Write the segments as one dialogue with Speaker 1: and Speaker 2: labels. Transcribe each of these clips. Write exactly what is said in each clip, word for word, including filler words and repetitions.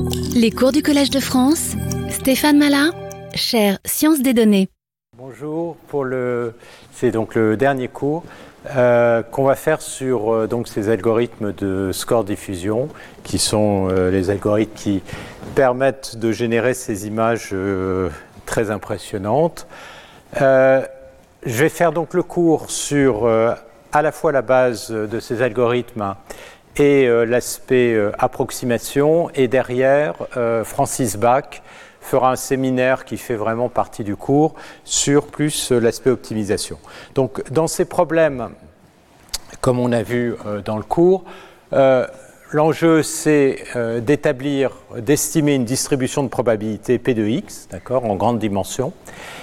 Speaker 1: Les cours du Collège de France, Stéphane Malin, chaire Sciences des données.
Speaker 2: Bonjour, pour le, c'est donc le dernier cours euh, qu'on va faire sur euh, donc ces algorithmes de score diffusion, qui sont euh, les algorithmes qui permettent de générer ces images euh, très impressionnantes. Euh, je vais faire donc le cours sur euh, à la fois la base de ces algorithmes et euh, l'aspect euh, approximation, et derrière, euh, Francis Bach fera un séminaire qui fait vraiment partie du cours sur plus euh, l'aspect optimisation. Donc, dans ces problèmes, comme on a vu euh, dans le cours, euh, l'enjeu c'est euh, d'établir, d'estimer une distribution de probabilité P de X, d'accord, en grande dimension.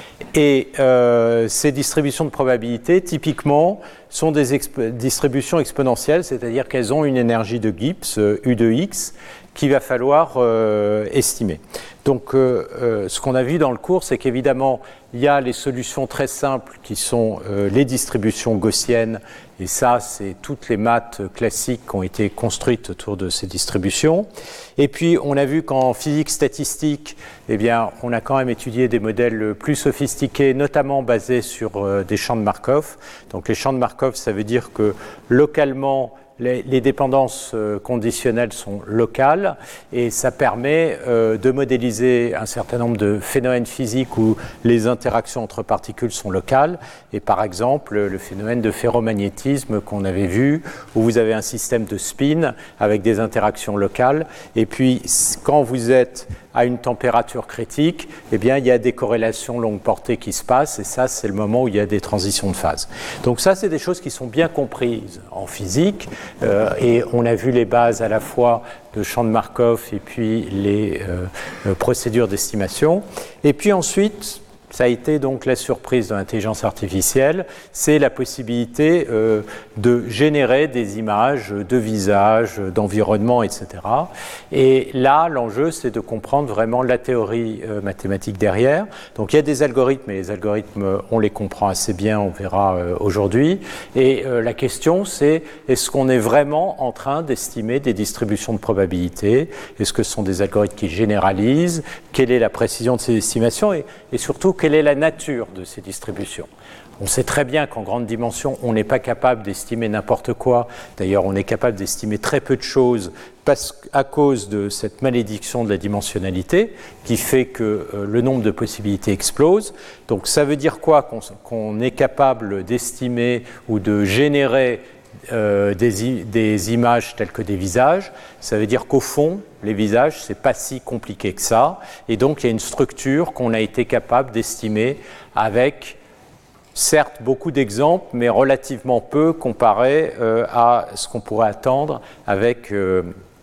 Speaker 2: Et euh, ces distributions de probabilité, typiquement, sont des exp- distributions exponentielles, c'est-à-dire qu'elles ont une énergie de Gibbs, euh, U de X, qu'il va falloir euh, estimer. Donc, euh, euh, ce qu'on a vu dans le cours, c'est qu'évidemment, il y a les solutions très simples qui sont euh, les distributions gaussiennes, et ça, c'est toutes les maths classiques qui ont été construites autour de ces distributions. Et puis, on a vu qu'en physique statistique, eh bien, on a quand même étudié des modèles plus sophistiqués, notamment basés sur euh, des champs de Markov. Donc, les champs de Markov, ça veut dire que localement, Les, les dépendances euh, conditionnelles sont locales et ça permet euh, de modéliser un certain nombre de phénomènes physiques où les interactions entre particules sont locales. Et par exemple, le phénomène de ferromagnétisme qu'on avait vu, où vous avez un système de spin avec des interactions locales. Et puis, quand vous êtes à une température critique, eh bien, il y a des corrélations longue portée qui se passent, et ça, c'est le moment où il y a des transitions de phase. Donc ça, c'est des choses qui sont bien comprises en physique, euh, et on a vu les bases à la fois de champ de Markov et puis les euh, procédures d'estimation. Et puis ensuite, ça a été donc la surprise de l'intelligence artificielle, c'est la possibilité euh, de générer des images de visages, d'environnement, et cetera. Et là, l'enjeu, c'est de comprendre vraiment la théorie euh, mathématique derrière. Donc, il y a des algorithmes, et les algorithmes, on les comprend assez bien, on verra euh, aujourd'hui. Et euh, la question, c'est est-ce qu'on est vraiment en train d'estimer des distributions de probabilité? Est-ce que ce sont des algorithmes qui généralisent? Quelle est la précision de ces estimations? Et, et surtout, quelle est la nature de ces distributions? On sait très bien qu'en grande dimension, on n'est pas capable d'estimer n'importe quoi. D'ailleurs, on est capable d'estimer très peu de choses parce, à cause de cette malédiction de la dimensionnalité qui fait que euh, le nombre de possibilités explose. Donc, ça veut dire quoi? Qu'on, qu'on est capable d'estimer ou de générer Euh, des, des images telles que des visages, ça veut dire qu'au fond, les visages, c'est pas si compliqué que ça, et donc il y a une structure qu'on a été capable d'estimer avec, certes, beaucoup d'exemples, mais relativement peu comparé euh, à ce qu'on pourrait attendre avec euh,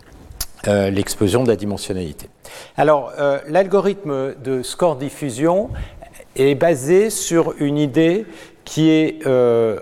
Speaker 2: euh, l'explosion de la dimensionnalité. Alors, euh, l'algorithme de score diffusion est basé sur une idée qui est euh,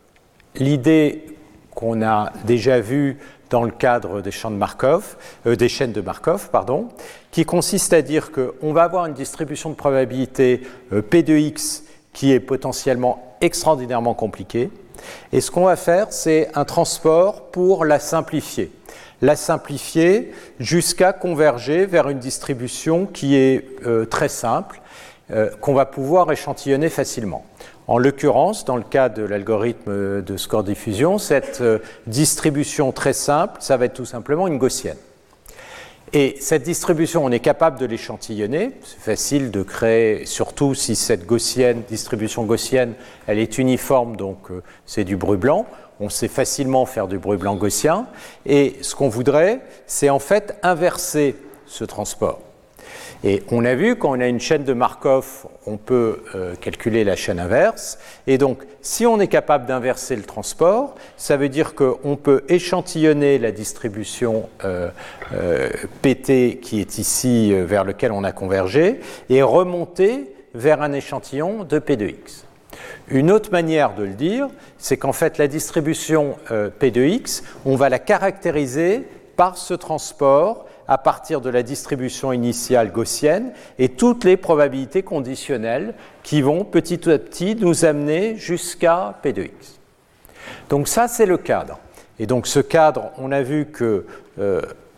Speaker 2: l'idée qu'on a déjà vu dans le cadre des champs de Markov, euh, des chaînes de Markov, pardon, qui consiste à dire qu'on va avoir une distribution de probabilité euh, P de X qui est potentiellement extraordinairement compliquée, et ce qu'on va faire, c'est un transport pour la simplifier. La simplifier jusqu'à converger vers une distribution qui est euh, très simple, euh, qu'on va pouvoir échantillonner facilement. En l'occurrence, dans le cas de l'algorithme de score diffusion, cette euh, distribution très simple, ça va être tout simplement une gaussienne. Et cette distribution, on est capable de l'échantillonner. C'est facile de créer, surtout si cette gaussienne, distribution gaussienne, elle est uniforme, donc euh, c'est du bruit blanc. On sait facilement faire du bruit blanc gaussien. Et ce qu'on voudrait, c'est en fait inverser ce transport. Et on a vu, quand on a une chaîne de Markov, on peut euh, calculer la chaîne inverse. Et donc, si on est capable d'inverser le transport, ça veut dire qu'on peut échantillonner la distribution euh, euh, P T qui est ici, euh, vers lequel on a convergé, et remonter vers un échantillon de P de X. Une autre manière de le dire, c'est qu'en fait, la distribution euh, P de X, on va la caractériser par ce transport à partir de la distribution initiale gaussienne et toutes les probabilités conditionnelles qui vont petit à petit nous amener jusqu'à P de X. Donc ça, c'est le cadre. Et donc ce cadre, on a vu que euh,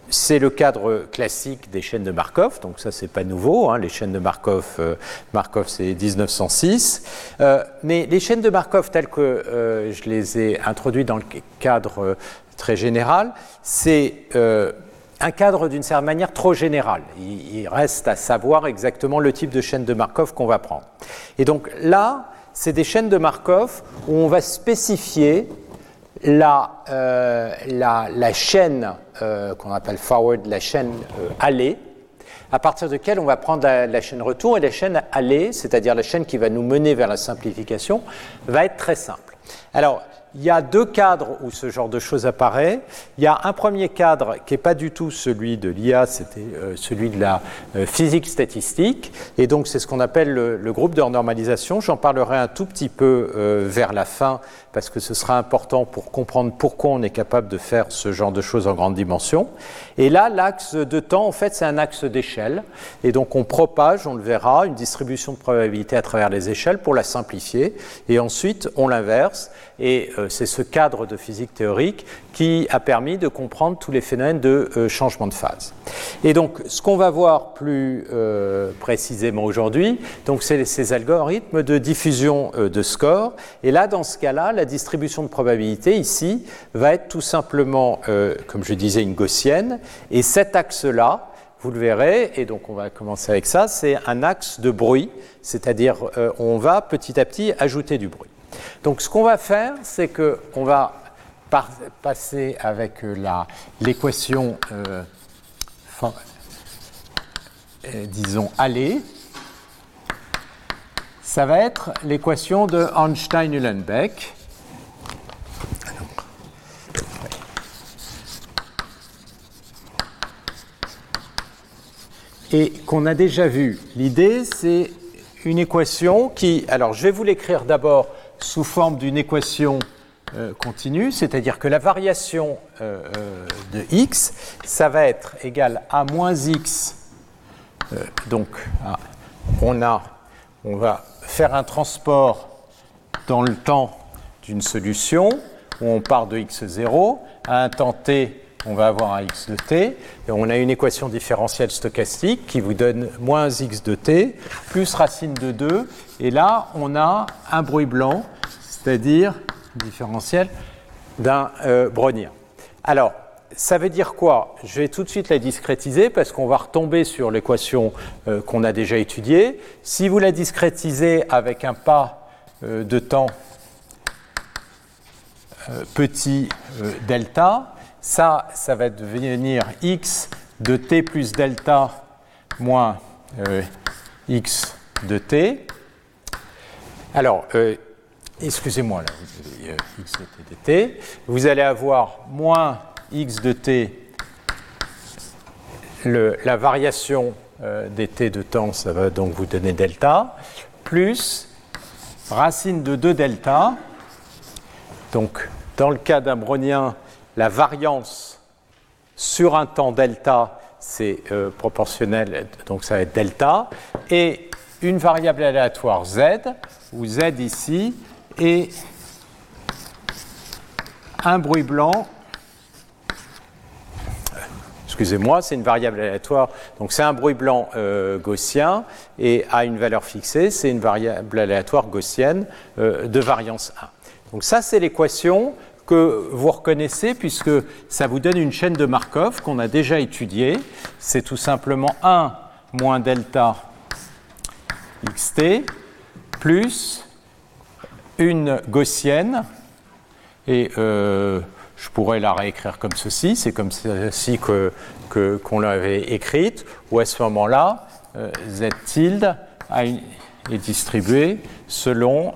Speaker 2: c'est le cadre classique des chaînes de Markov, donc ça c'est pas nouveau, hein, les chaînes de Markov, euh, Markov c'est mille neuf cent six, euh, mais les chaînes de Markov telles que euh, je les ai introduites dans le cadre euh, très général, c'est euh, un cadre d'une certaine manière trop général. Il, il reste à savoir exactement le type de chaîne de Markov qu'on va prendre. Et donc là, c'est des chaînes de Markov où on va spécifier La, euh, la, la chaîne euh, qu'on appelle forward, la chaîne euh, allée, à partir de laquelle on va prendre la, la chaîne retour, et la chaîne allée, c'est-à-dire la chaîne qui va nous mener vers la simplification, va être très simple. Alors, il y a deux cadres où ce genre de choses apparaît. Il y a un premier cadre qui n'est pas du tout celui de l'I A, c'était euh, celui de la euh, physique statistique, et donc c'est ce qu'on appelle le, le groupe de normalisation. J'en parlerai un tout petit peu euh, vers la fin, parce que ce sera important pour comprendre pourquoi on est capable de faire ce genre de choses en grande dimension. Et là, l'axe de temps, en fait, c'est un axe d'échelle, et donc on propage, on le verra, une distribution de probabilité à travers les échelles pour la simplifier, et ensuite on l'inverse, et euh, c'est ce cadre de physique théorique qui a permis de comprendre tous les phénomènes de euh, changement de phase. Et donc, ce qu'on va voir plus euh, précisément aujourd'hui, donc c'est ces algorithmes de diffusion euh, de scores. Et là, dans ce cas-là, la distribution de probabilité ici va être tout simplement, euh, comme je disais, une gaussienne. Et cet axe-là, vous le verrez, et donc on va commencer avec ça, c'est un axe de bruit, c'est-à-dire euh, on va petit à petit ajouter du bruit. Donc ce qu'on va faire, c'est qu'on va par passer avec l'équation, euh, euh, disons, allée. Ça va être l'équation de Ornstein-Uhlenbeck. Et qu'on a déjà vu. L'idée, c'est une équation qui... Alors, je vais vous l'écrire d'abord sous forme d'une équation euh, continue, c'est-à-dire que la variation euh, euh, de x, ça va être égal à moins x. Euh, donc, ah, on, a, on va faire un transport dans le temps d'une solution où on part de x zéro. À un temps t, on va avoir un x de t. Et on a une équation différentielle stochastique qui vous donne moins x de t plus racine de deux. Et là, on a un bruit blanc, c'est-à-dire différentiel d'un euh, brownien. Alors, ça veut dire quoi? Je vais tout de suite la discrétiser parce qu'on va retomber sur l'équation euh, qu'on a déjà étudiée. Si vous la discrétisez avec un pas euh, de temps euh, petit euh, delta, ça, ça va devenir x de t plus delta moins euh, x de t. Alors, euh, excusez-moi, là, vous avez euh, x de t de t. Vous allez avoir moins x de t, le, la variation euh, des t de temps, ça va donc vous donner delta, plus racine de deux delta. Donc, dans le cas d'un brownien, la variance sur un temps delta, c'est euh, proportionnel, donc ça va être delta, et une variable aléatoire z, où z ici est un bruit blanc. Excusez-moi, c'est une variable aléatoire, donc c'est un bruit blanc euh, gaussien, et à une valeur fixée, c'est une variable aléatoire gaussienne euh, de variance un. Donc ça, c'est l'équation que vous reconnaissez puisque ça vous donne une chaîne de Markov qu'on a déjà étudiée. C'est tout simplement un moins delta xt plus une gaussienne, et euh, je pourrais la réécrire comme ceci, c'est comme ceci que, que, qu'on l'avait écrite, où à ce moment-là, euh, z tilde a une, est distribué selon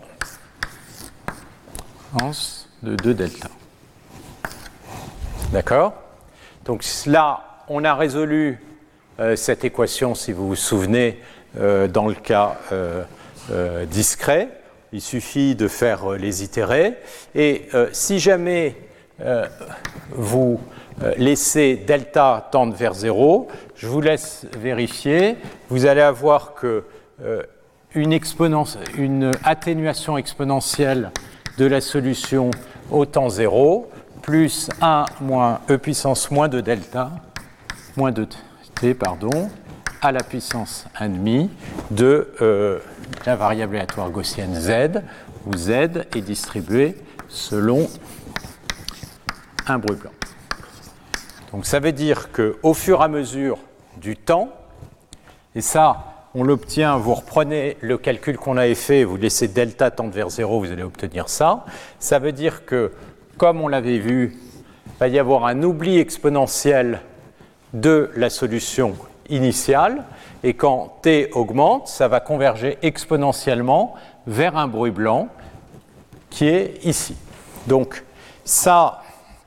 Speaker 2: de deux delta. D'accord? Donc là, on a résolu euh, cette équation, si vous vous souvenez, euh, dans le cas euh, euh, discret. Il suffit de faire euh, les itérer. Et euh, si jamais euh, vous euh, laissez delta tendre vers zéro, je vous laisse vérifier. Vous allez avoir que euh, une, exponence, une atténuation exponentielle de la solution au temps zéro, plus un moins e puissance moins de delta, moins deux t, pardon, à la puissance un demi de euh, la variable aléatoire gaussienne z, où z est distribué selon un bruit blanc. Donc ça veut dire qu'au fur et à mesure du temps, et ça, on l'obtient, vous reprenez le calcul qu'on avait fait, vous laissez delta tendre vers zéro, vous allez obtenir ça. Ça veut dire que, comme on l'avait vu, il va y avoir un oubli exponentiel de la solution initiale, et quand t augmente, ça va converger exponentiellement vers un bruit blanc qui est ici. Donc ça,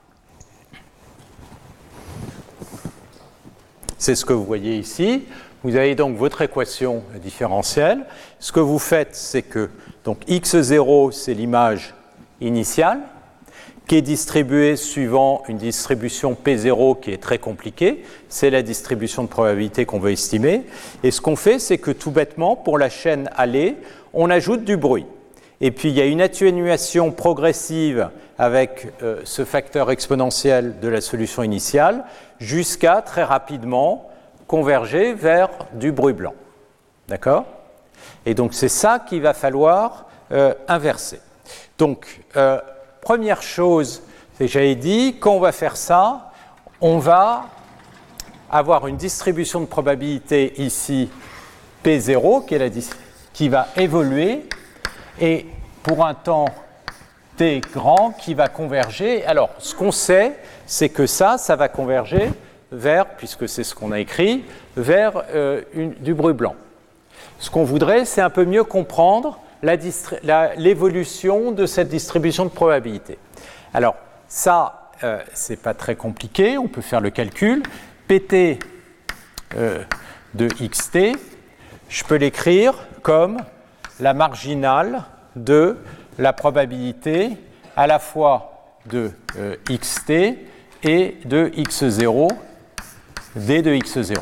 Speaker 2: c'est ce que vous voyez ici. Vous avez donc votre équation différentielle. Ce que vous faites, c'est que donc x zéro, c'est l'image initiale, qui est distribuée suivant une distribution P zéro qui est très compliquée. C'est la distribution de probabilité qu'on veut estimer. Et ce qu'on fait, c'est que tout bêtement, pour la chaîne allée, on ajoute du bruit. Et puis, il y a une atténuation progressive avec euh, ce facteur exponentiel de la solution initiale jusqu'à, très rapidement, converger vers du bruit blanc. D'accord? Et donc, c'est ça qu'il va falloir euh, inverser. Donc, euh, première chose, c'est que j'avais dit, quand on va faire ça, on va avoir une distribution de probabilité ici, P zéro, qui, est la, qui va évoluer, et pour un temps t grand qui va converger. Alors, ce qu'on sait, c'est que ça, ça va converger vers, puisque c'est ce qu'on a écrit, vers euh, une, du bruit blanc. Ce qu'on voudrait, c'est un peu mieux comprendre l'évolution de cette distribution de probabilité. Alors, ça, euh, c'est pas très compliqué, on peut faire le calcul. Pt euh, de xt, je peux l'écrire comme la marginale de la probabilité à la fois de euh, xt et de x zéro, d de x zéro.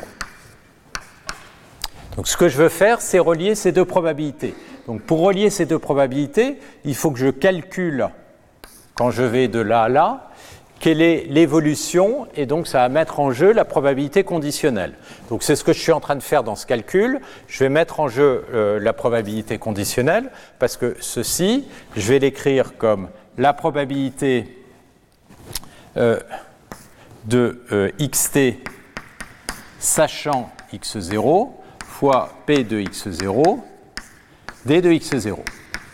Speaker 2: Donc ce que je veux faire, c'est relier ces deux probabilités. Donc pour relier ces deux probabilités, il faut que je calcule, quand je vais de là à là, quelle est l'évolution, et donc ça va mettre en jeu la probabilité conditionnelle. Donc c'est ce que je suis en train de faire dans ce calcul. Je vais mettre en jeu euh, la probabilité conditionnelle, parce que ceci, je vais l'écrire comme la probabilité euh, de euh, xt sachant x zéro fois p de x zéro, d de x zéro.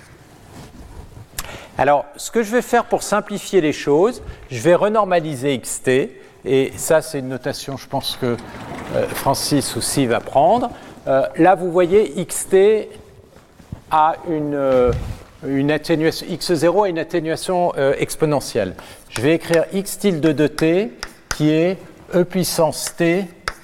Speaker 2: Alors, ce que je vais faire pour simplifier les choses, je vais renormaliser xt, et ça, c'est une notation, je pense que euh, Francis aussi va prendre. Euh, là, vous voyez, xt a une, euh, une atténuation, x zéro a une atténuation euh, exponentielle. Je vais écrire x tilde de t, qui est e puissance t,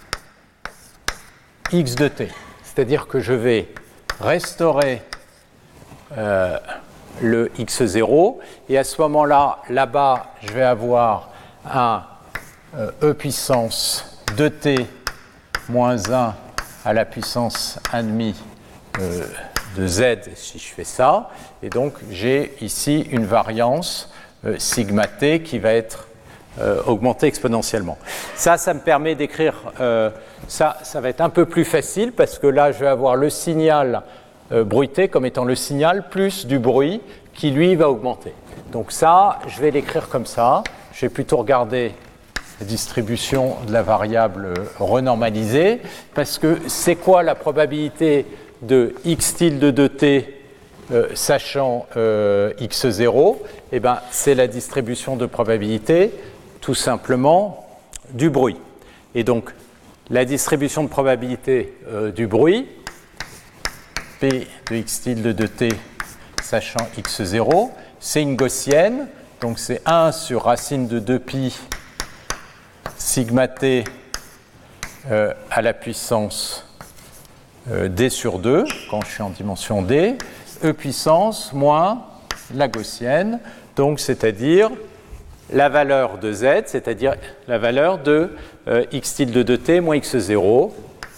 Speaker 2: x de t. C'est-à-dire que je vais restaurer euh, le x zéro, et à ce moment-là, là-bas, je vais avoir un euh, e puissance deux t moins un à la puissance un demi euh, de z, si je fais ça, et donc j'ai ici une variance euh, sigma t qui va être euh, augmentée exponentiellement. Ça, ça me permet d'écrire, euh, ça, ça va être un peu plus facile, parce que là, je vais avoir le signal Euh, bruité comme étant le signal plus du bruit qui lui va augmenter. Donc ça, je vais l'écrire comme ça. Je vais plutôt regarder la distribution de la variable renormalisée, parce que c'est quoi la probabilité de x tilde de t euh, sachant euh, x zéro? Eh bien, c'est la distribution de probabilité tout simplement du bruit. Et donc, la distribution de probabilité euh, du bruit, P de x tilde de t sachant x zéro, c'est une gaussienne, donc c'est un sur racine de deux pi sigma t euh, à la puissance euh, d sur deux, quand je suis en dimension d, e puissance moins la gaussienne, donc c'est-à-dire la valeur de z, c'est-à-dire la valeur de euh, x tilde de t moins x zéro,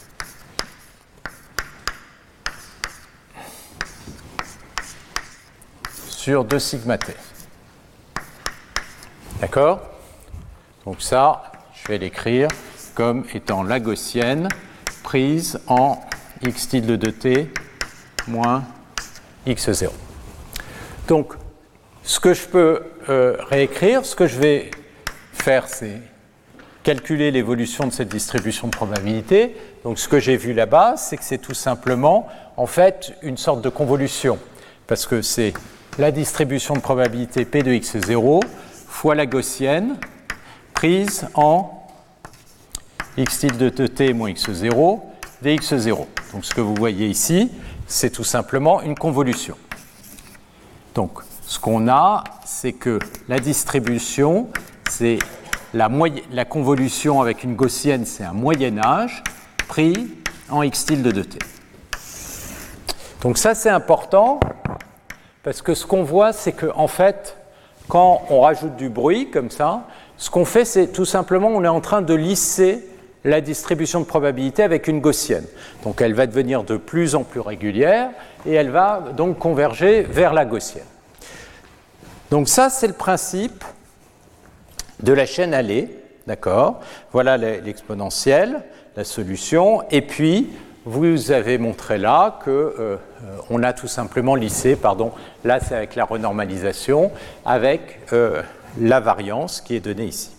Speaker 2: sur deux sigma t. D'accord? Donc ça, je vais l'écrire comme étant la gaussienne prise en x tilde de t moins x zéro. Donc, ce que je peux euh, réécrire, ce que je vais faire, c'est calculer l'évolution de cette distribution de probabilité. Donc, ce que j'ai vu là-bas, c'est que c'est tout simplement, en fait, une sorte de convolution, parce que c'est la distribution de probabilité P de x zéro fois la gaussienne prise en x tilde de t moins x zéro dx zéro. Donc, ce que vous voyez ici, c'est tout simplement une convolution. Donc, ce qu'on a, c'est que la distribution, c'est la, la convolution avec une gaussienne, c'est un moyen-âge pris en x tilde de t. Donc ça, c'est important, parce que ce qu'on voit, c'est qu'en fait, quand on rajoute du bruit, comme ça, ce qu'on fait, c'est tout simplement, on est en train de lisser la distribution de probabilité avec une gaussienne. Donc elle va devenir de plus en plus régulière, et elle va donc converger vers la gaussienne. Donc ça, c'est le principe de la chaîne allée, d'accord? Voilà l'exponentielle, la solution, et puis vous avez montré là que euh, on a tout simplement lissé, pardon, là c'est avec la renormalisation, avec euh, la variance qui est donnée ici.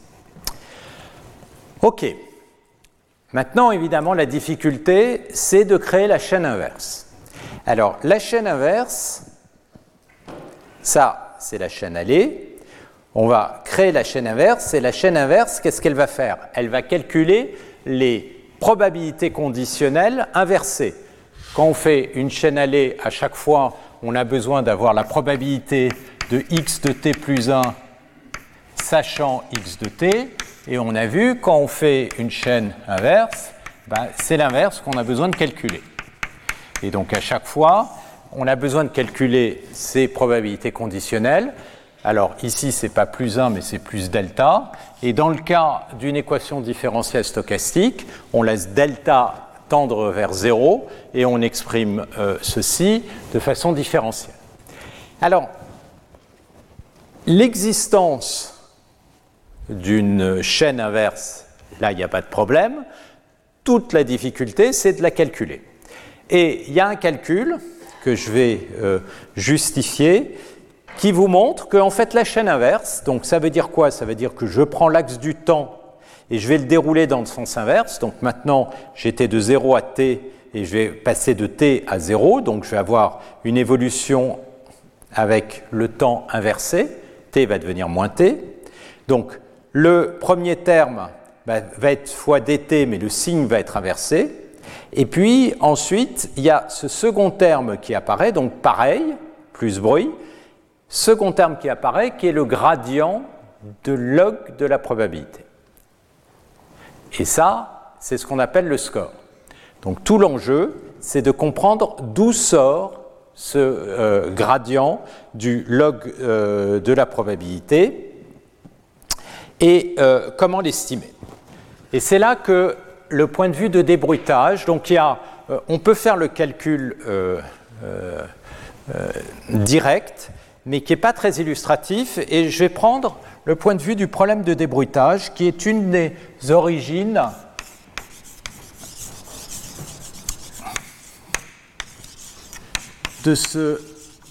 Speaker 2: Ok. Maintenant, évidemment, la difficulté, c'est de créer la chaîne inverse. Alors, la chaîne inverse, ça, c'est la chaîne allée. On va créer la chaîne inverse, et la chaîne inverse, qu'est-ce qu'elle va faire? Elle va calculer les probabilités conditionnelles inversées. Quand on fait une chaîne allée, à chaque fois, on a besoin d'avoir la probabilité de x de t plus un, sachant x de t, et on a vu, quand on fait une chaîne inverse, ben, c'est l'inverse qu'on a besoin de calculer. Et donc, à chaque fois, on a besoin de calculer ces probabilités conditionnelles. Alors ici, ce n'est pas plus un, mais c'est plus delta. Et dans le cas d'une équation différentielle stochastique, on laisse delta tendre vers zéro et on exprime euh, ceci de façon différentielle. Alors, l'existence d'une chaîne inverse, là, il n'y a pas de problème. Toute la difficulté, c'est de la calculer. Et il y a un calcul que je vais euh, justifier, qui vous montre qu'en fait la chaîne inverse, donc ça veut dire quoi? Ça veut dire que je prends l'axe du temps et je vais le dérouler dans le sens inverse. Donc maintenant, j'étais de zéro à t et je vais passer de t à zéro, donc je vais avoir une évolution avec le temps inversé, t va devenir moins t. Donc le premier terme bah, va être fois dt, mais le signe va être inversé. Et puis ensuite, il y a ce second terme qui apparaît, donc pareil, plus bruit, second terme qui apparaît, qui est le gradient de log de la probabilité. Et ça, c'est ce qu'on appelle le score. Donc tout l'enjeu, c'est de comprendre d'où sort ce euh, gradient du log euh, de la probabilité et euh, comment l'estimer. Et c'est là que le point de vue de débruitage, donc il y a, euh, on peut faire le calcul euh, euh, euh, direct, mais qui n'est pas très illustratif, et je vais prendre le point de vue du problème de débruitage, qui est une des origines de ce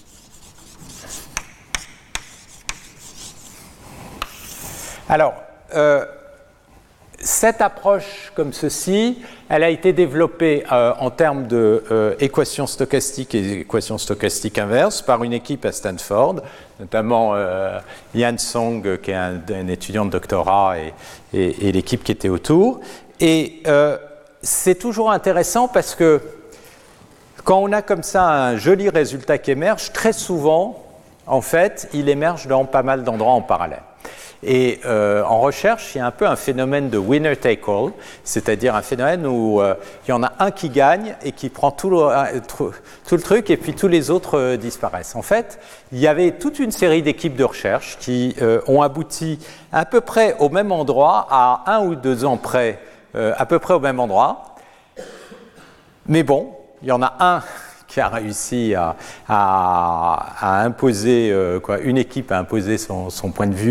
Speaker 2: alors euh, cette approche comme ceci, elle a été développée euh, en termes d'équations euh, stochastiques et équations stochastiques inverses par une équipe à Stanford, notamment euh, Yan Song, qui est un, un étudiant de doctorat, et, et, et l'équipe qui était autour. Et euh, c'est toujours intéressant parce que quand on a comme ça un joli résultat qui émerge, très souvent, en fait, il émerge dans pas mal d'endroits en parallèle. Et euh, en recherche, il y a un peu un phénomène de winner take all, c'est-à-dire un phénomène où euh, il y en a un qui gagne et qui prend tout le, tout le truc, et puis tous les autres euh, disparaissent. En fait, il y avait toute une série d'équipes de recherche qui euh, ont abouti à peu près au même endroit, à un ou deux ans près, euh, à peu près au même endroit. Mais bon, il y en a un qui a réussi à, à, à imposer, euh, quoi, une équipe a imposé son, son point de vue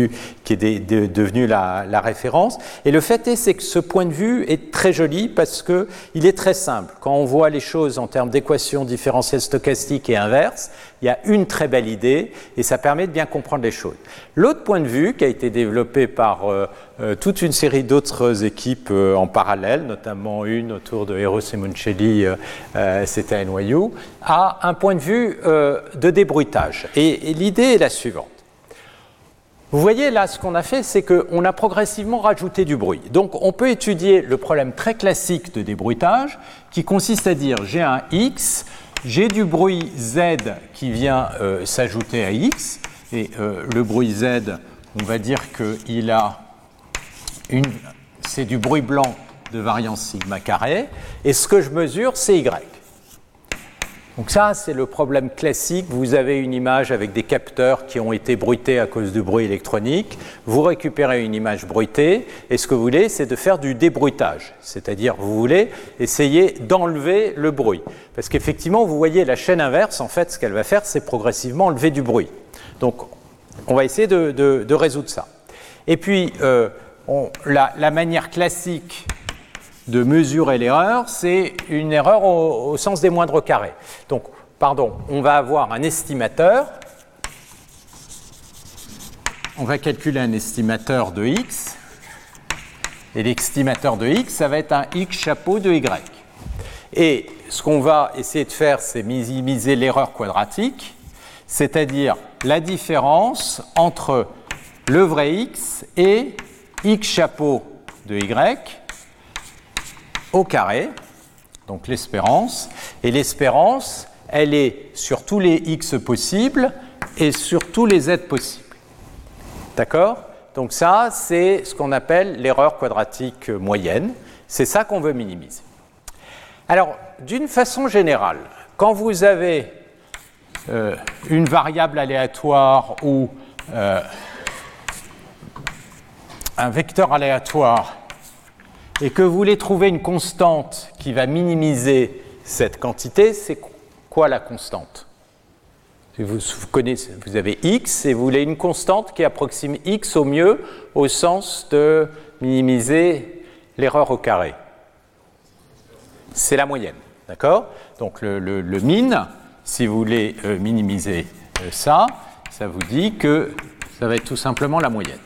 Speaker 2: qui est de, de, devenu la, la référence. Et le fait est, c'est que ce point de vue est très joli parce qu'il est très simple. Quand on voit les choses en termes d'équations différentielles stochastiques et inverses, il y a une très belle idée et ça permet de bien comprendre les choses. L'autre point de vue qui a été développé par euh, euh, toute une série d'autres équipes euh, en parallèle, notamment une autour de Eros et Moncelli, euh, euh, c'était à N Y U, a un point de vue euh, de débruitage. Et, et l'idée est la suivante. Vous voyez là, ce qu'on a fait, c'est qu'on a progressivement rajouté du bruit. Donc on peut étudier le problème très classique de débruitage qui consiste à dire j'ai un X, j'ai du bruit Z qui vient euh, s'ajouter à X, et euh, le bruit Z, on va dire qu'il a une, c'est du bruit blanc de variance sigma carré, et ce que je mesure, c'est Y. Donc ça, c'est le problème classique. Vous avez une image avec des capteurs qui ont été bruités à cause du bruit électronique. Vous récupérez une image bruitée et ce que vous voulez, c'est de faire du débruitage. C'est-à-dire, vous voulez essayer d'enlever le bruit. Parce qu'effectivement, vous voyez la chaîne inverse, en fait, ce qu'elle va faire, c'est progressivement enlever du bruit. Donc, on va essayer de, de, de résoudre ça. Et puis, euh, on, la, la manière classique de mesurer l'erreur, c'est une erreur au, au sens des moindres carrés. Donc, pardon, on va avoir un estimateur. On va calculer un estimateur de X. Et l'estimateur de X, ça va être un X chapeau de Y. Et ce qu'on va essayer de faire, c'est minimiser l'erreur quadratique, c'est-à-dire la différence entre le vrai X et X chapeau de Y au carré, donc l'espérance, et l'espérance, elle est sur tous les X possibles et sur tous les Z possibles. D'accord? Donc ça, c'est ce qu'on appelle l'erreur quadratique moyenne. C'est ça qu'on veut minimiser. Alors, d'une façon générale, quand vous avez euh, une variable aléatoire ou euh, un vecteur aléatoire et que vous voulez trouver une constante qui va minimiser cette quantité, c'est quoi la constante? Vous, vous connaissez, vous avez X et vous voulez une constante qui approxime X au mieux au sens de minimiser l'erreur au carré. C'est la moyenne, d'accord? Donc le, le, le min, si vous voulez euh, minimiser euh, ça, ça vous dit que ça va être tout simplement la moyenne.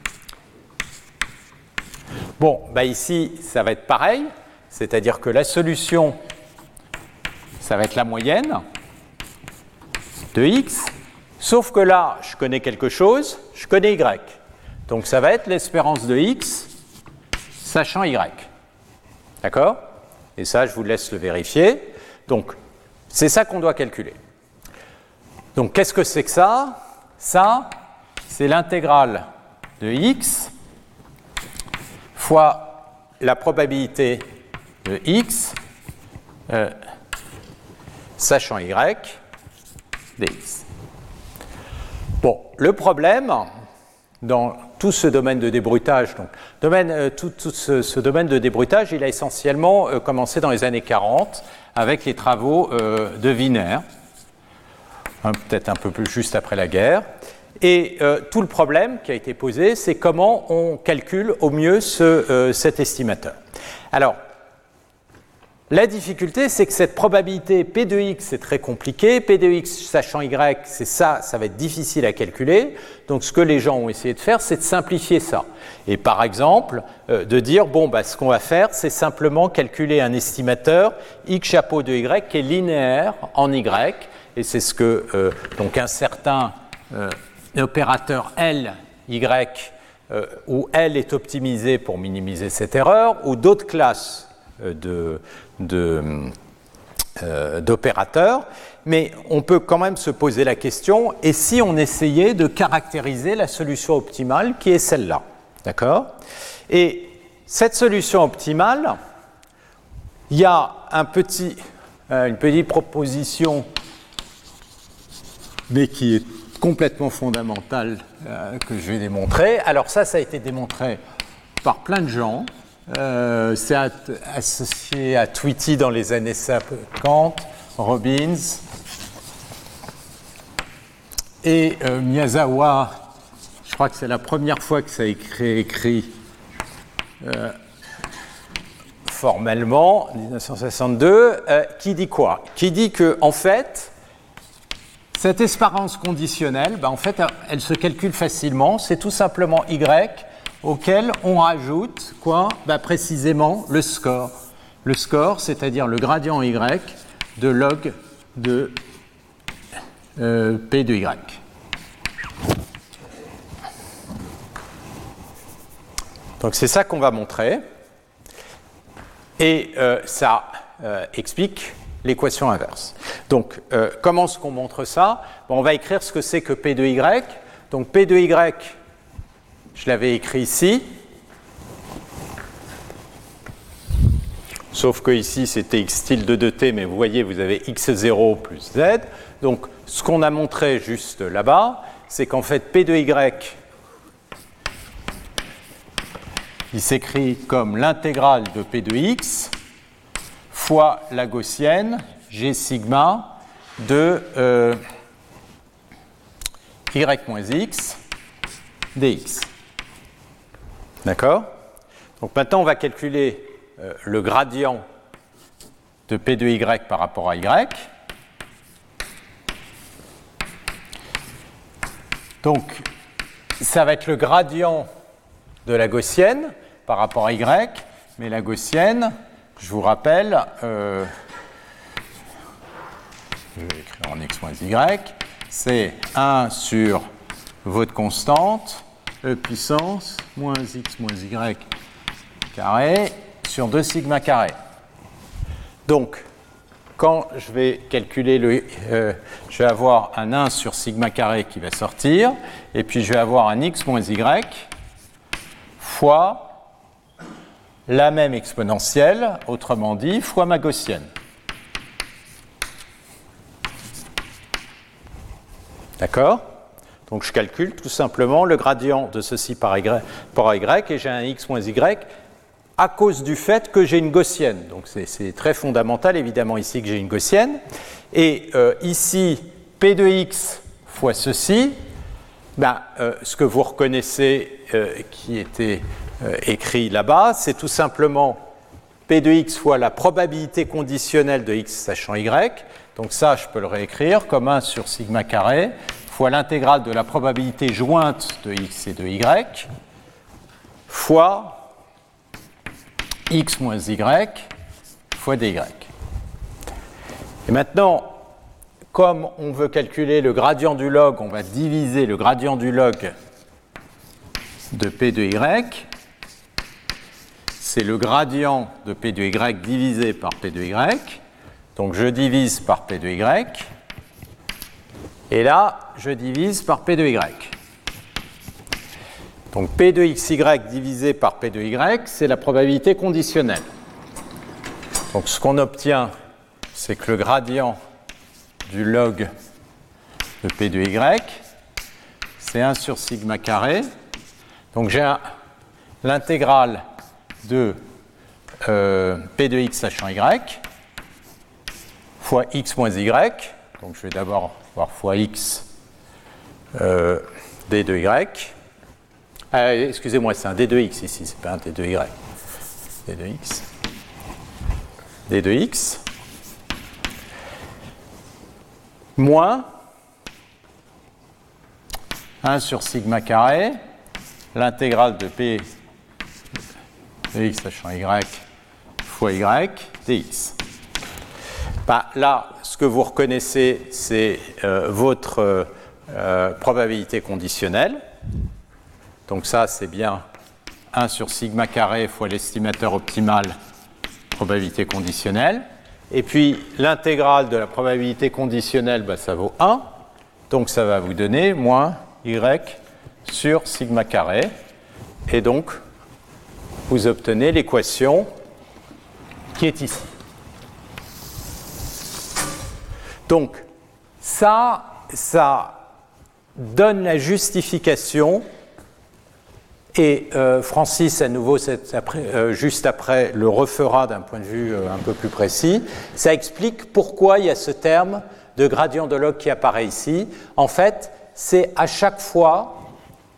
Speaker 2: Bon, bah ici, ça va être pareil, c'est-à-dire que la solution, ça va être la moyenne de X, sauf que là, je connais quelque chose, je connais Y. Donc ça va être l'espérance de X, sachant Y. D'accord? Et ça, je vous laisse le vérifier. Donc, c'est ça qu'on doit calculer. Donc, qu'est-ce que c'est que ça? Ça, c'est l'intégrale de X fois la probabilité de X, euh, sachant Y, dx. Bon, le problème, dans tout ce domaine de débruitage, donc, domaine, euh, tout, tout ce, ce domaine de débruitage, il a essentiellement euh, commencé dans les années quarante avec les travaux euh, de Wiener, hein, peut-être un peu plus juste après la guerre. Et euh, tout le problème qui a été posé, c'est comment on calcule au mieux ce, euh, cet estimateur. Alors, la difficulté, c'est que cette probabilité P de X, c'est très compliqué. P de X sachant Y, c'est ça, ça va être difficile à calculer. Donc, ce que les gens ont essayé de faire, c'est de simplifier ça. Et par exemple, euh, de dire, bon, bah, ce qu'on va faire, c'est simplement calculer un estimateur X chapeau de Y qui est linéaire en Y. Et c'est ce que, euh, donc, un certain euh, opérateur L, Y, euh, où L est optimisé pour minimiser cette erreur, ou d'autres classes de, de, euh, d'opérateurs, mais on peut quand même se poser la question, et si on essayait de caractériser la solution optimale qui est celle-là, d'accord? Et cette solution optimale, il y a un petit, euh, une petite proposition, mais qui est complètement fondamentale, euh, que je vais démontrer. Alors ça, ça a été démontré par plein de gens. Euh, c'est associé à Tweety dans les années cinquante, Robbins et euh, Miyazawa, je crois que c'est la première fois que ça est écrit, écrit euh, formellement, en dix-neuf cent soixante-deux, euh, qui dit quoi? Qui dit que, en fait, cette espérance conditionnelle, ben, en fait, elle se calcule facilement. C'est tout simplement Y auquel on rajoute, quoi? Ben, précisément, le score. Le score, c'est-à-dire le gradient Y de log de euh, P de Y. Donc, c'est ça qu'on va montrer. Et euh, ça euh, explique l'équation inverse. Donc, euh, comment est-ce qu'on montre ça? Bon, on va écrire ce que c'est que P de Y. Donc, P de Y, je l'avais écrit ici. Sauf que ici, c'était x tilde de t, mais vous voyez, vous avez x zéro plus z. Donc, ce qu'on a montré juste là-bas, c'est qu'en fait, P de Y, il s'écrit comme l'intégrale de P de x fois la gaussienne G sigma de euh, y moins x dx. D'accord? Donc maintenant, on va calculer euh, le gradient de P de y par rapport à y. Donc, ça va être le gradient de la gaussienne par rapport à y, mais la gaussienne, je vous rappelle, euh, je vais écrire en x moins y, c'est un sur votre constante, e puissance, moins x moins y carré, sur deux sigma carré. Donc, quand je vais calculer le... Euh, je vais avoir un un sur sigma carré qui va sortir, et puis je vais avoir un x moins y fois la même exponentielle, autrement dit, fois ma gaussienne. D'accord? Donc je calcule tout simplement le gradient de ceci par y, par y et j'ai un x moins y à cause du fait que j'ai une gaussienne. Donc c'est très fondamental évidemment ici que j'ai une gaussienne. Et euh, ici, P de x fois ceci, ben, euh, ce que vous reconnaissez euh, qui était euh, écrit là-bas, c'est tout simplement P de x fois la probabilité conditionnelle de x sachant y. Donc ça, je peux le réécrire comme un sur sigma carré fois l'intégrale de la probabilité jointe de x et de y fois x moins y fois dy. Et maintenant, comme on veut calculer le gradient du log, on va diviser le gradient du log de P de y. C'est le gradient de P de y divisé par P de y. Donc je divise par P de y. Et là, je divise par P de y. Donc P de xy divisé par P de y, c'est la probabilité conditionnelle. Donc ce qu'on obtient, c'est que le gradient du log de P de y, c'est un sur sigma carré. Donc j'ai l'intégrale de euh, P de x sachant y fois x moins y. Donc je vais d'abord voir fois x euh, d de y. Ah, excusez-moi, c'est un d de x ici, c'est pas un d de y. d de x. d de x. Moins un sur sigma carré, l'intégrale de p de x sachant y fois y dx. Bah, là, ce que vous reconnaissez, c'est euh, votre euh, probabilité conditionnelle. Donc ça, c'est bien un sur sigma carré fois l'estimateur optimal probabilité conditionnelle. Et puis, l'intégrale de la probabilité conditionnelle, bah, ça vaut un. Donc, ça va vous donner moins y sur sigma carré. Et donc, vous obtenez l'équation qui est ici. Donc, ça, ça donne la justification. Et euh, Francis, à nouveau, après, euh, juste après, le refera d'un point de vue euh, un peu plus précis. Ça explique pourquoi il y a ce terme de gradient de log qui apparaît ici. En fait, c'est à chaque fois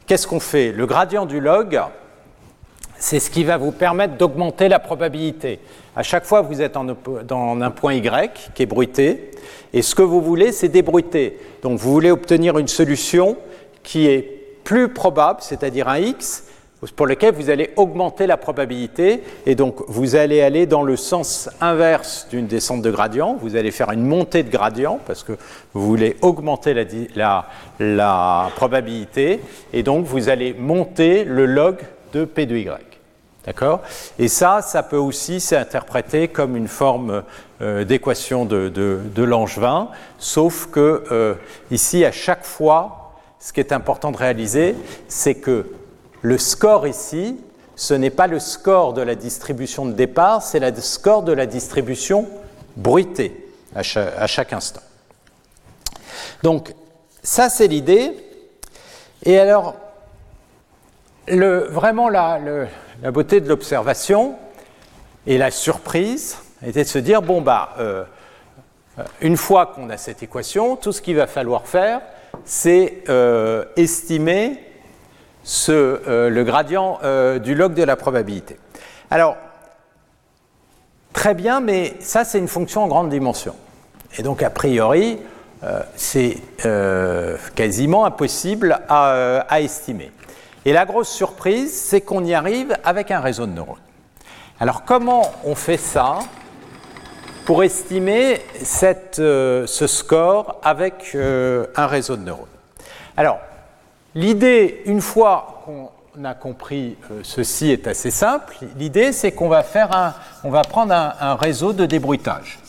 Speaker 2: qu'est-ce qu'on fait? Le gradient du log, c'est ce qui va vous permettre d'augmenter la probabilité. À chaque fois, vous êtes en, dans un point Y qui est bruité, et ce que vous voulez, c'est débruiter. Donc, vous voulez obtenir une solution qui est plus probable, c'est-à-dire un X, pour lequel vous allez augmenter la probabilité, et donc vous allez aller dans le sens inverse d'une descente de gradient, vous allez faire une montée de gradient, parce que vous voulez augmenter la, la, la probabilité, et donc vous allez monter le log de P de Y. D'accord? Et ça, ça peut aussi s'interpréter comme une forme euh, d'équation de, de, de Langevin, sauf que euh, ici, à chaque fois, ce qui est important de réaliser, c'est que le score ici, ce n'est pas le score de la distribution de départ, c'est le score de la distribution bruitée à chaque, à chaque instant. Donc, ça, c'est l'idée. Et alors, le, vraiment, la, le, la beauté de l'observation et la surprise était de se dire, bon, bah, euh, une fois qu'on a cette équation, tout ce qu'il va falloir faire, c'est euh, estimer ce, euh, le gradient euh, du log de la probabilité. Alors, très bien, mais ça, c'est une fonction en grande dimension. Et donc, a priori, euh, c'est euh, quasiment impossible à, euh, à estimer. Et la grosse surprise, c'est qu'on y arrive avec un réseau de neurones. Alors, comment on fait ça pour estimer cette, euh, ce score avec euh, un réseau de neurones? Alors, l'idée, une fois qu'on a compris euh, ceci, est assez simple. L'idée, c'est qu'on va faire un, on va prendre un, un réseau de débruitage.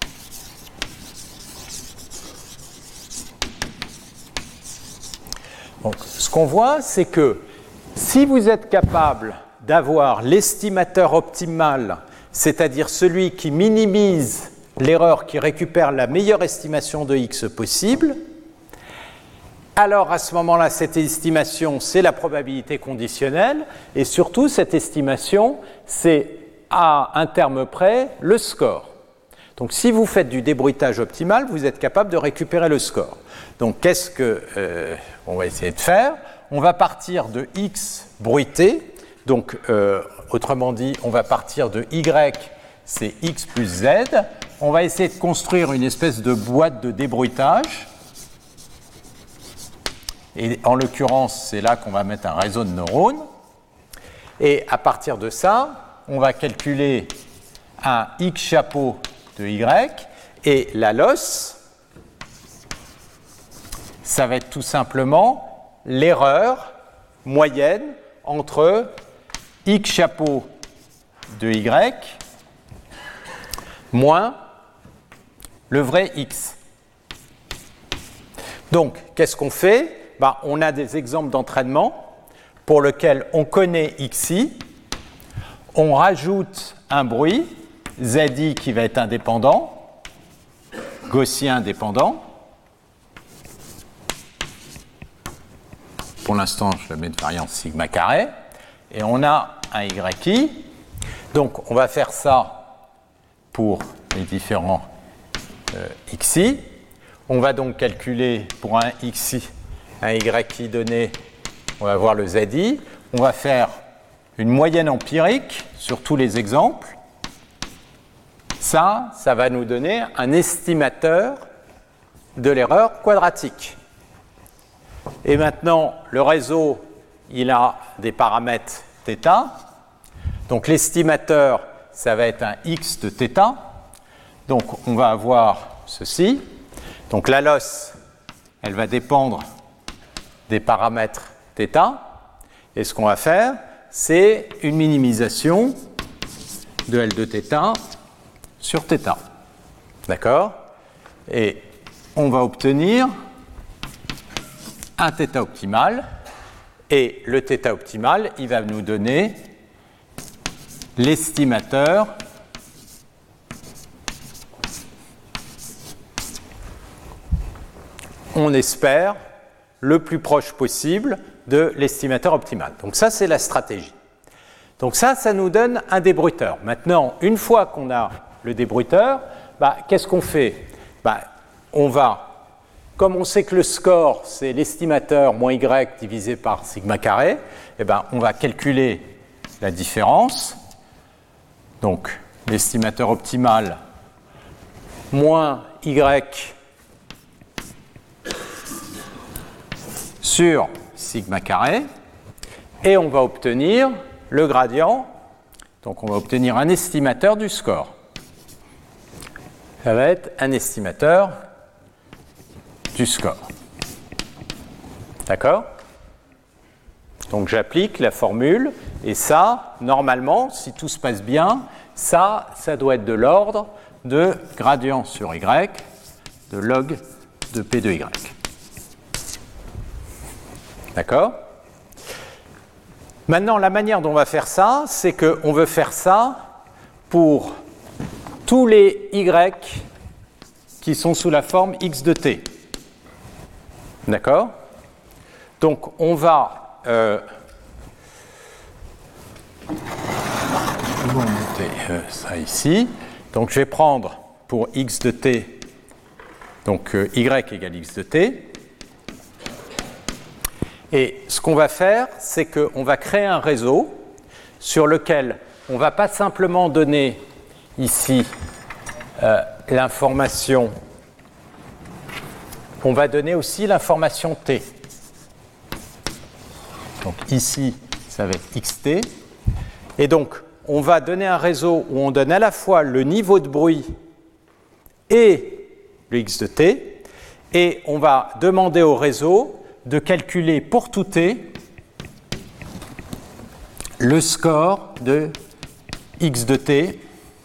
Speaker 2: Donc, ce qu'on voit, c'est que si vous êtes capable d'avoir l'estimateur optimal, c'est-à-dire celui qui minimise l'erreur, qui récupère la meilleure estimation de X possible, alors à ce moment-là, cette estimation, c'est la probabilité conditionnelle, et surtout, cette estimation, c'est à un terme près le score. Donc si vous faites du débruitage optimal, vous êtes capable de récupérer le score. Donc qu'est-ce qu'on euh, va essayer de faire? On va partir de X bruité, donc euh, autrement dit, on va partir de Y, c'est X plus Z. On va essayer de construire une espèce de boîte de débruitage. Et en l'occurrence, c'est là qu'on va mettre un réseau de neurones. Et à partir de ça, on va calculer un X chapeau de Y. Et la loss, ça va être tout simplement l'erreur moyenne entre X chapeau de Y moins le vrai X. Donc, qu'est-ce qu'on fait? Ben, on a des exemples d'entraînement pour lesquels on connaît X I, on rajoute un bruit, Z I qui va être indépendant, gaussien dépendant. Pour l'instant, je le mets de variance sigma carré. Et on a un Y I. Donc, on va faire ça pour les différents euh, X I. On va donc calculer pour un X I, un Y I donné, on va voir le Z I. On va faire une moyenne empirique sur tous les exemples. Ça, ça va nous donner un estimateur de l'erreur quadratique. Et maintenant, le réseau, il a des paramètres θ. Donc l'estimateur, ça va être un X de θ. Donc on va avoir ceci. Donc la loss, elle va dépendre des paramètres θ. Et ce qu'on va faire, c'est une minimisation de L de θ sur θ. D'accord? Et on va obtenir un θ optimal. Et le θ optimal, il va nous donner l'estimateur on espère le plus proche possible de l'estimateur optimal. Donc ça, c'est la stratégie. Donc ça, ça nous donne un débruiteur. Maintenant, une fois qu'on a le débruiteur, bah, qu'est-ce qu'on fait? Bah, on va comme on sait que le score, c'est l'estimateur moins y divisé par sigma carré, eh ben, on va calculer la différence. Donc, l'estimateur optimal moins y sur sigma carré, et on va obtenir le gradient. Donc, on va obtenir un estimateur du score. Ça va être un estimateur du score. D'accord? Donc j'applique la formule, et ça, normalement, si tout se passe bien, ça, ça doit être de l'ordre de gradient sur y, de log de P de y. D'accord? Maintenant, la manière dont on va faire ça, c'est qu'on veut faire ça pour tous les y qui sont sous la forme x de t. D'accord? Donc, on va euh, monter euh, ça ici. Donc, je vais prendre pour x de t, donc euh, y égale x de t. Et ce qu'on va faire, c'est qu'on va créer un réseau sur lequel on ne va pas simplement donner ici euh, l'information, on va donner aussi l'information t. Donc ici, ça va être xt. Et donc, on va donner un réseau où on donne à la fois le niveau de bruit et le x de t. Et on va demander au réseau de calculer pour tout t le score de x de t,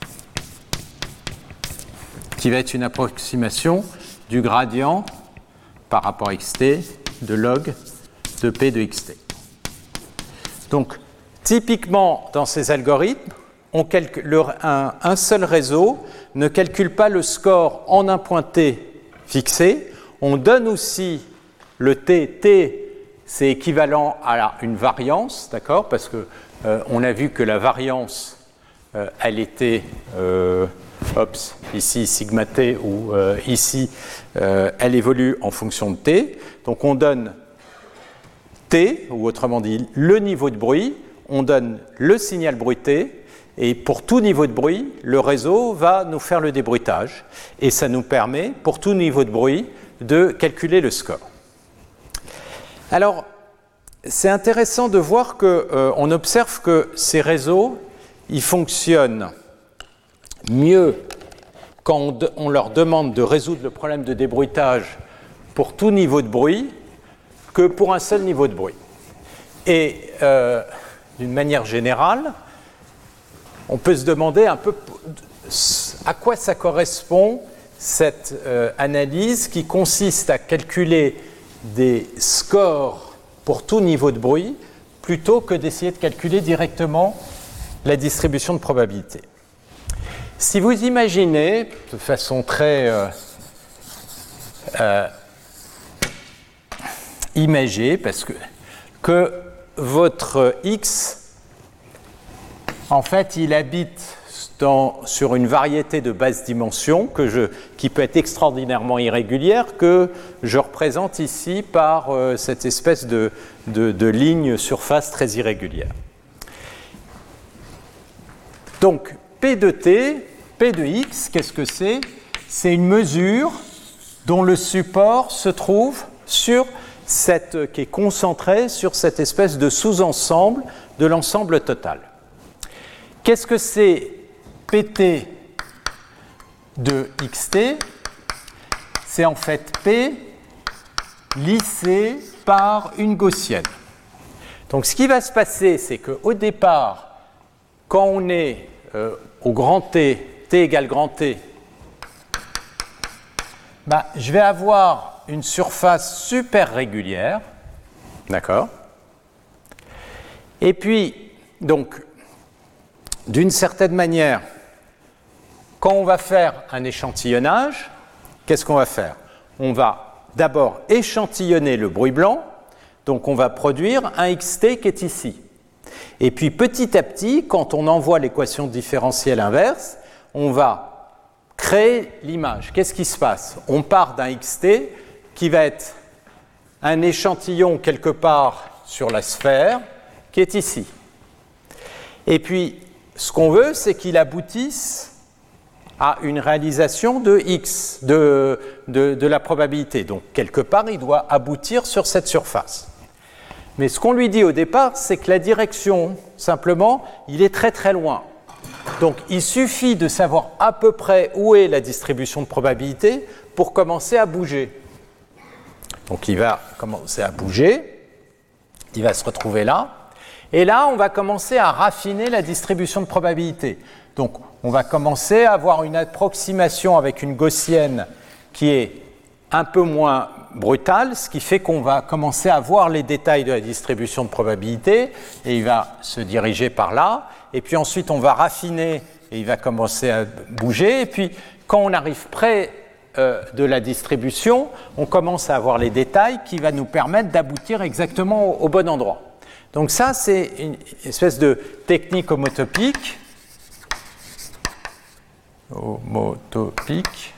Speaker 2: qui va être une approximation du gradient par rapport à xt de log de p de xt. Donc, typiquement, dans ces algorithmes, on calcule, le, un, un seul réseau ne calcule pas le score en un point t fixé. On donne aussi le t. T, c'est équivalent à une variance, d'accord? Parce que euh, on a vu que la variance, euh, elle était, euh, ops, ici sigma t, ou euh, ici, euh, elle évolue en fonction de t. Donc on donne t, ou autrement dit le niveau de bruit, on donne le signal bruité, et pour tout niveau de bruit, le réseau va nous faire le débruitage. Et ça nous permet, pour tout niveau de bruit, de calculer le score. Alors, c'est intéressant de voir qu'on euh, observe que ces réseaux, ils fonctionnent mieux quand on, de, on leur demande de résoudre le problème de débruitage pour tout niveau de bruit que pour un seul niveau de bruit. Et euh, d'une manière générale, on peut se demander un peu à quoi ça correspond cette euh, analyse qui consiste à calculer des scores pour tout niveau de bruit plutôt que d'essayer de calculer directement la distribution de probabilité. Si vous imaginez de façon très euh, euh, imagée, parce que, que votre x, en fait, il habite dans, sur une variété de basses dimensions que je, qui peut être extraordinairement irrégulière, que je représente ici par euh, cette espèce de, de, de ligne surface très irrégulière. Donc, P de t, P de x, qu'est-ce que c'est? C'est une mesure dont le support se trouve sur cette, qui est concentré sur cette espèce de sous-ensemble de l'ensemble total. Qu'est-ce que c'est Pt de xt? C'est en fait P lissé par une gaussienne. Donc ce qui va se passer, c'est qu'au départ, quand on est euh, au grand T, T égale grand T, bah, je vais avoir une surface super régulière, d'accord? Et puis, donc, d'une certaine manière, quand on va faire un échantillonnage, qu'est-ce qu'on va faire? On va d'abord échantillonner le bruit blanc, donc on va produire un xt qui est ici. Et puis petit à petit, quand on envoie l'équation différentielle inverse, on va créer l'image. Qu'est-ce qui se passe? On part d'un xt qui va être un échantillon quelque part sur la sphère, qui est ici. Et puis, ce qu'on veut, c'est qu'il aboutisse à une réalisation de x, de, de, de la probabilité. Donc, quelque part, il doit aboutir sur cette surface. Mais ce qu'on lui dit au départ, c'est que la direction, simplement, il est très très loin. Donc, il suffit de savoir à peu près où est la distribution de probabilité pour commencer à bouger. Donc, il va commencer à bouger, il va se retrouver là, et là, on va commencer à raffiner la distribution de probabilité. Donc, on va commencer à avoir une approximation avec une gaussienne qui est un peu moins brutale, ce qui fait qu'on va commencer à voir les détails de la distribution de probabilité, et il va se diriger par là, et puis ensuite, on va raffiner, et il va commencer à bouger, et puis, quand on arrive près euh, de la distribution, on commence à avoir les détails qui va nous permettre d'aboutir exactement au, au bon endroit. Donc ça, c'est une espèce de technique homotopique, homotopique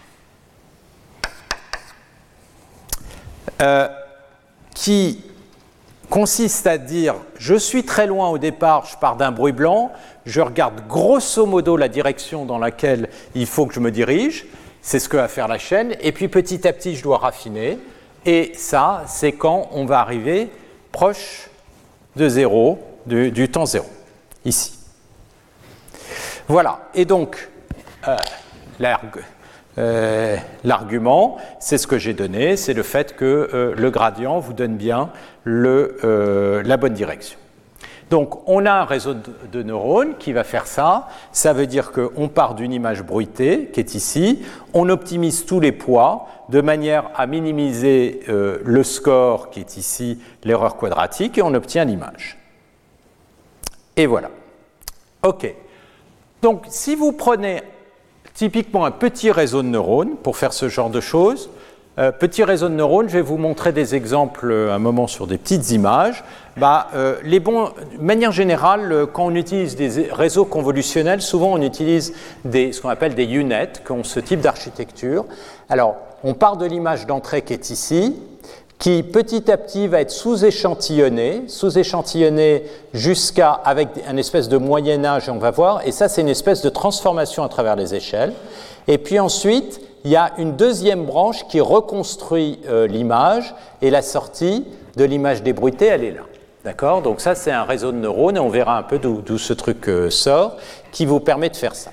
Speaker 2: euh, qui consiste à dire, je suis très loin au départ, je pars d'un bruit blanc, je regarde grosso modo la direction dans laquelle il faut que je me dirige, c'est ce que va faire la chaîne, et puis petit à petit, je dois raffiner, et ça, c'est quand on va arriver proche de zéro, du, du temps zéro, ici. Voilà, et donc, euh, euh, l'argument, c'est ce que j'ai donné, c'est le fait que euh, le gradient vous donne bien le, euh, la bonne direction. Donc, on a un réseau de, de neurones qui va faire ça, ça veut dire qu'on part d'une image bruitée, qui est ici, on optimise tous les poids, de manière à minimiser euh, le score qui est ici, l'erreur quadratique, et on obtient l'image. Et voilà. OK. Donc, si vous prenez typiquement un petit réseau de neurones pour faire ce genre de choses, euh, petit réseau de neurones, je vais vous montrer des exemples un moment sur des petites images. Bah, euh, les bons, de manière générale, quand on utilise des réseaux convolutionnels, souvent on utilise des, ce qu'on appelle des U NET, qui ont ce type d'architecture. Alors, on part de l'image d'entrée qui est ici, qui petit à petit va être sous-échantillonné, sous-échantillonné jusqu'à, avec un espèce de moyen-âge, et on va voir, et ça c'est une espèce de transformation à travers les échelles. Et puis ensuite, il y a une deuxième branche qui reconstruit euh, l'image, et la sortie de l'image débruitée, elle est là. D'accord? Donc ça c'est un réseau de neurones, et on verra un peu d'où ce truc euh, sort, qui vous permet de faire ça.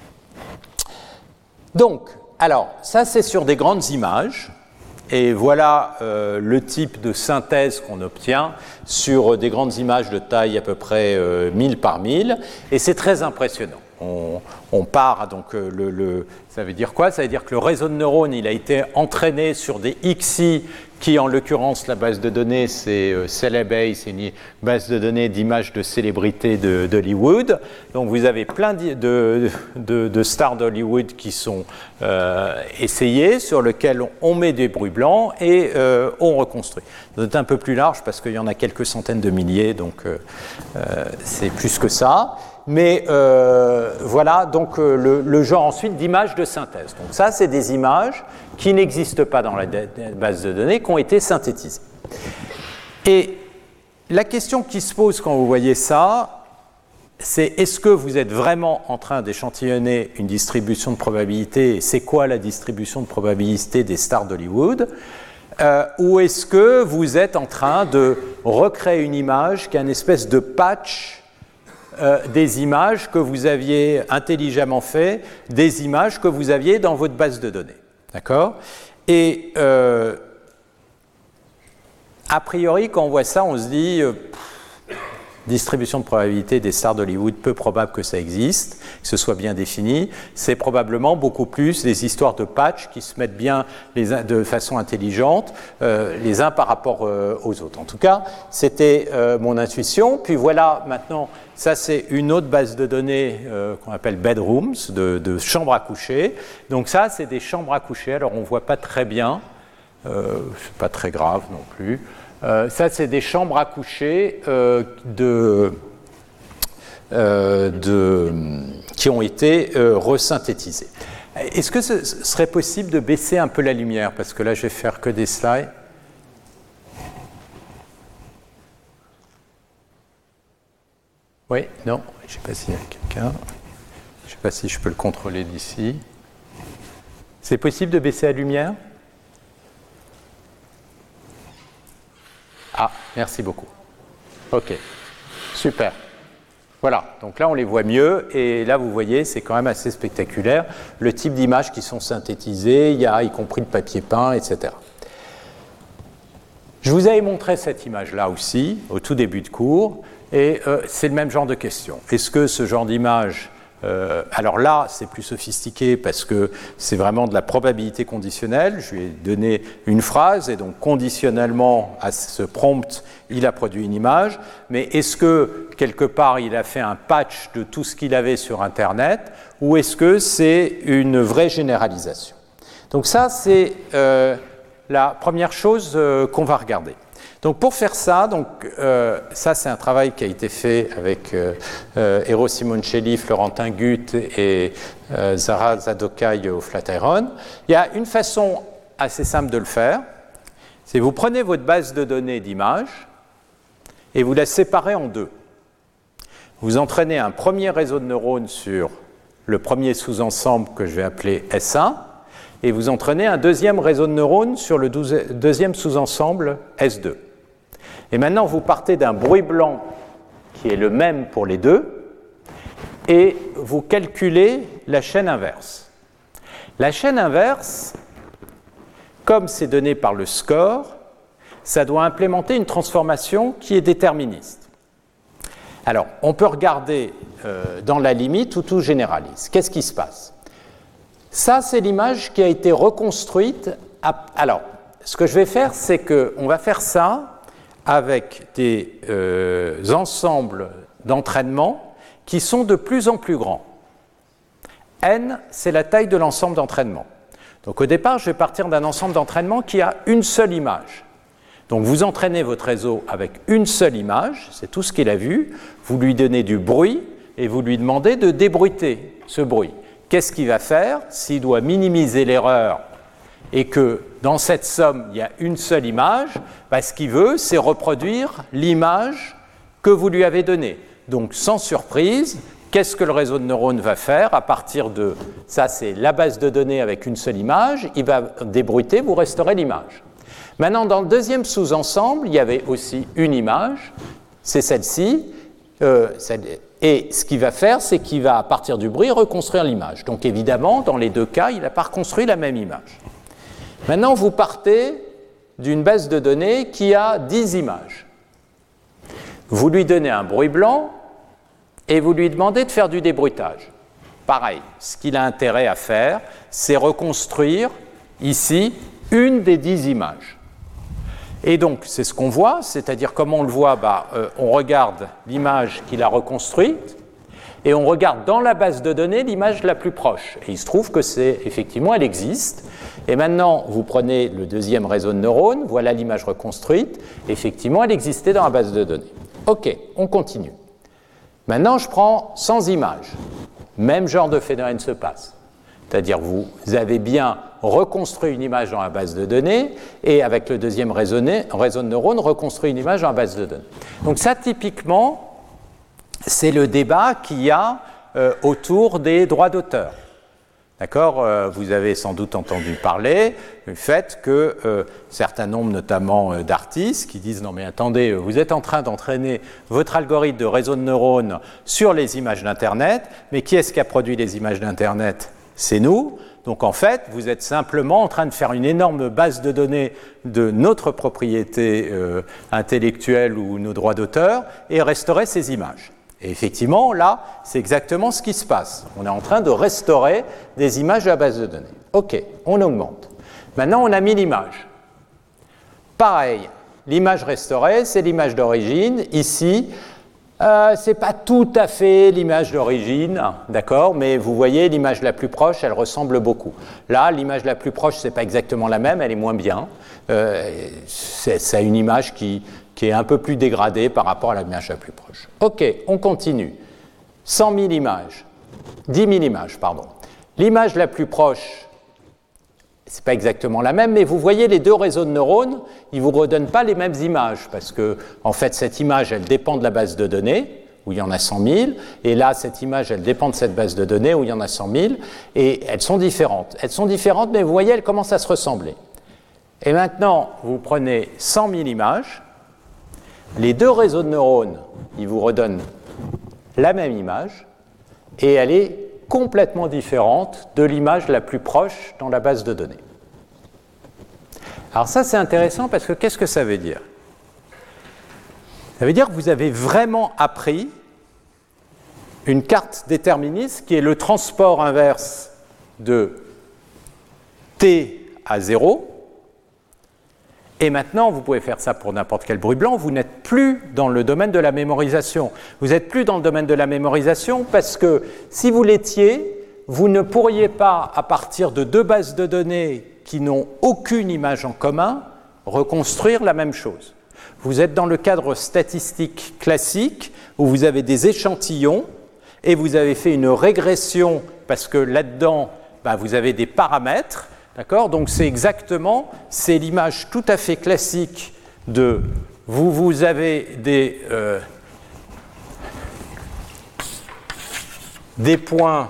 Speaker 2: Donc, alors, ça c'est sur des grandes images, et voilà euh, le type de synthèse qu'on obtient sur des grandes images de taille à peu près euh, mille par mille, et c'est très impressionnant. On, on part, donc euh, le, le, ça veut dire quoi? Ça veut dire que le réseau de neurones, il a été entraîné sur des X I, qui en l'occurrence, la base de données, c'est euh, Celebase, c'est une base de données d'images de célébrités d'Hollywood. Donc vous avez plein de, de, de, de stars d'Hollywood qui sont euh, essayées, sur lesquelles on met des bruits blancs et euh, on reconstruit. C'est un peu plus large parce qu'il y en a quelques centaines de milliers, donc euh, euh, c'est plus que ça. Mais euh, voilà donc euh, le, le genre ensuite d'images de synthèse. Donc ça, c'est des images qui n'existent pas dans la base de données, qui ont été synthétisées. Et la question qui se pose quand vous voyez ça, c'est est-ce que vous êtes vraiment en train d'échantillonner une distribution de probabilité, et c'est quoi la distribution de probabilité des stars d'Hollywood, euh, ou est-ce que vous êtes en train de recréer une image qui est une espèce de patch Euh, des images que vous aviez intelligemment fait, des images que vous aviez dans votre base de données. D'accord? Et euh, a priori, quand on voit ça, on se dit euh, pff, distribution de probabilité des stars d'Hollywood, peu probable que ça existe, que ce soit bien défini. C'est probablement beaucoup plus des histoires de patch qui se mettent bien les uns, de façon intelligente, euh, les uns par rapport euh, aux autres. En tout cas, c'était euh, mon intuition. Puis voilà, maintenant, ça c'est une autre base de données euh, qu'on appelle bedrooms, de, de chambres à coucher. Donc ça, c'est des chambres à coucher. Alors on ne voit pas très bien, euh, c'est pas très grave non plus. Euh, ça, c'est des chambres à coucher euh, de, euh, de, qui ont été euh, resynthétisées. Est-ce que ce serait possible de baisser un peu la lumière? Parce que là, je vais faire que des slides. Oui, non, je ne sais pas s'il y a quelqu'un. Je ne sais pas si je peux le contrôler d'ici. C'est possible de baisser la lumière? Ah, merci beaucoup. Ok, super. Voilà, donc là on les voit mieux, et là vous voyez, c'est quand même assez spectaculaire, le type d'images qui sont synthétisées, il y a y compris le papier peint, et cetera. Je vous avais montré cette image-là aussi, au tout début de cours, et euh, c'est le même genre de question. Est-ce que ce genre d'image, euh, alors là c'est plus sophistiqué parce que c'est vraiment de la probabilité conditionnelle, je lui ai donné une phrase, et donc conditionnellement à ce prompt, il a produit une image, mais est-ce que quelque part il a fait un patch de tout ce qu'il avait sur Internet, ou est-ce que c'est une vraie généralisation? Donc ça, c'est euh, la première chose euh, qu'on va regarder. Donc pour faire ça, donc, euh, ça c'est un travail qui a été fait avec euh, euh, Eero Simoncelli, Florentin Guth et euh, Zara Zadokai au Flatiron. Il y a une façon assez simple de le faire, c'est vous prenez votre base de données d'images et vous la séparez en deux. Vous entraînez un premier réseau de neurones sur le premier sous-ensemble que je vais appeler S un, et vous entraînez un deuxième réseau de neurones sur le deuxième sous-ensemble S deux. Et maintenant, vous partez d'un bruit blanc qui est le même pour les deux, et vous calculez la chaîne inverse. La chaîne inverse, comme c'est donné par le score, ça doit implémenter une transformation qui est déterministe. Alors, on peut regarder euh, dans la limite où tout généralise. Qu'est-ce qui se passe? Ça, c'est l'image qui a été reconstruite. À... Alors, ce que je vais faire, c'est qu'on va faire ça avec des euh, ensembles d'entraînement qui sont de plus en plus grands. N, c'est la taille de l'ensemble d'entraînement. Donc, au départ, je vais partir d'un ensemble d'entraînement qui a une seule image. Donc vous entraînez votre réseau avec une seule image, c'est tout ce qu'il a vu, vous lui donnez du bruit et vous lui demandez de débruiter ce bruit. Qu'est-ce qu'il va faire s'il doit minimiser l'erreur et que dans cette somme, il y a une seule image? Ben, ce qu'il veut, c'est reproduire l'image que vous lui avez donnée. Donc sans surprise, qu'est-ce que le réseau de neurones va faire à partir de... Ça, c'est la base de données avec une seule image, il va débruiter, vous restaurez l'image. Maintenant, dans le deuxième sous-ensemble, il y avait aussi une image, c'est celle-ci, euh, celle, et ce qu'il va faire, c'est qu'il va, à partir du bruit, reconstruire l'image. Donc évidemment, dans les deux cas, il n'a pas reconstruit la même image. Maintenant, vous partez d'une base de données qui a dix images. Vous lui donnez un bruit blanc et vous lui demandez de faire du débruitage. Pareil, ce qu'il a intérêt à faire, c'est reconstruire ici une des dix images. Et donc, c'est ce qu'on voit, c'est-à-dire comment on le voit, bah, euh, on regarde l'image qu'il a reconstruite et on regarde dans la base de données l'image la plus proche. Et il se trouve que c'est, effectivement, elle existe. Et maintenant, vous prenez le deuxième réseau de neurones, voilà l'image reconstruite. Effectivement, elle existait dans la base de données. OK, on continue. Maintenant, je prends cent images. Même genre de phénomène se passe. C'est-à-dire vous avez bien reconstruit une image dans la base de données et avec le deuxième réseau de neurones, reconstruit une image dans la base de données. Donc ça, typiquement, c'est le débat qu'il y a euh, autour des droits d'auteur. D'accord ? euh, Vous avez sans doute entendu parler du fait que euh, certains nombres, notamment euh, d'artistes, qui disent « Non mais attendez, vous êtes en train d'entraîner votre algorithme de réseau de neurones sur les images d'Internet, mais qui est-ce qui a produit les images d'Internet ? C'est nous. Donc en fait, vous êtes simplement en train de faire une énorme base de données de notre propriété euh, intellectuelle ou nos droits d'auteur et restaurer ces images. » Et effectivement, là, c'est exactement ce qui se passe. On est en train de restaurer des images de la base de données. OK, on augmente. Maintenant, on a mis l'image. Pareil, l'image restaurée, c'est l'image d'origine. Ici, Euh, ce n'est pas tout à fait l'image d'origine, d'accord, mais vous voyez, l'image la plus proche, elle ressemble beaucoup. Là, l'image la plus proche, ce n'est pas exactement la même, elle est moins bien. Euh, c'est, c'est une image qui, qui est un peu plus dégradée par rapport à l'image la plus proche. OK, on continue. cent mille images, dix mille images, pardon. l'image la plus proche, ce n'est pas exactement la même, mais vous voyez les deux réseaux de neurones, ils ne vous redonnent pas les mêmes images, parce que, en fait, cette image, elle dépend de la base de données, où il y en a cent mille, et là, cette image, elle dépend de cette base de données, où il y en a cent mille, et elles sont différentes. Elles sont différentes, mais vous voyez, elles commencent à se ressembler. Et maintenant, vous prenez cent mille images, les deux réseaux de neurones, ils vous redonnent la même image, et elle est complètement différente de l'image la plus proche dans la base de données. Alors ça, c'est intéressant parce que qu'est-ce que ça veut dire? Ça veut dire que vous avez vraiment appris une carte déterministe qui est le transport inverse de t à zéro. Et maintenant, vous pouvez faire ça pour n'importe quel bruit blanc, vous n'êtes plus dans le domaine de la mémorisation. Vous n'êtes plus dans le domaine de la mémorisation parce que si vous l'étiez, vous ne pourriez pas, à partir de deux bases de données qui n'ont aucune image en commun, reconstruire la même chose. Vous êtes dans le cadre statistique classique où vous avez des échantillons et vous avez fait une régression parce que là-dedans, bah, vous avez des paramètres. D'accord ? Donc c'est exactement, c'est l'image tout à fait classique de, vous, vous avez des, euh, des points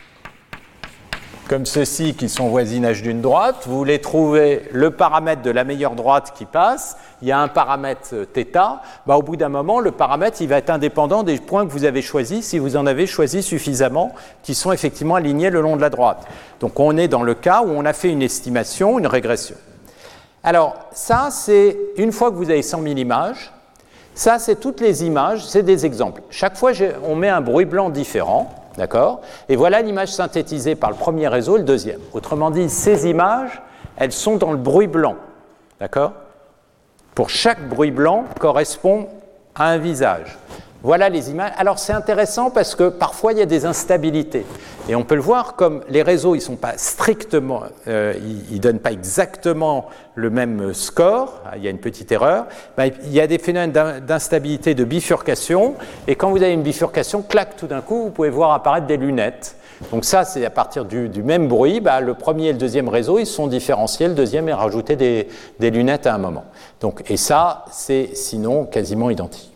Speaker 2: comme ceci qui sont voisinage d'une droite, vous voulez trouver le paramètre de la meilleure droite qui passe, il y a un paramètre θ, bah, au bout d'un moment, le paramètre il va être indépendant des points que vous avez choisis, si vous en avez choisi suffisamment, qui sont effectivement alignés le long de la droite. Donc on est dans le cas où on a fait une estimation, une régression. Alors ça, c'est une fois que vous avez cent mille images, ça c'est toutes les images, c'est des exemples. Chaque fois, on met un bruit blanc différent. D'accord ? Et voilà l'image synthétisée par le premier réseau et le deuxième. Autrement dit, ces images, elles sont dans le bruit blanc. D'accord ? Pour chaque bruit blanc correspond à un visage. Voilà les images. Alors c'est intéressant parce que parfois il y a des instabilités. Et on peut le voir comme les réseaux, ils ne sont pas strictement, euh, ils ne donnent pas exactement le même score, il y a une petite erreur. Ben, il y a des phénomènes d'instabilité, de bifurcation. Et quand vous avez une bifurcation, clac, tout d'un coup, vous pouvez voir apparaître des lunettes. Donc ça, c'est à partir du, du même bruit, bah, le premier et le deuxième réseau, ils sont différenciés, le deuxième est rajouté des, des lunettes à un moment. Donc, et ça, c'est sinon quasiment identique.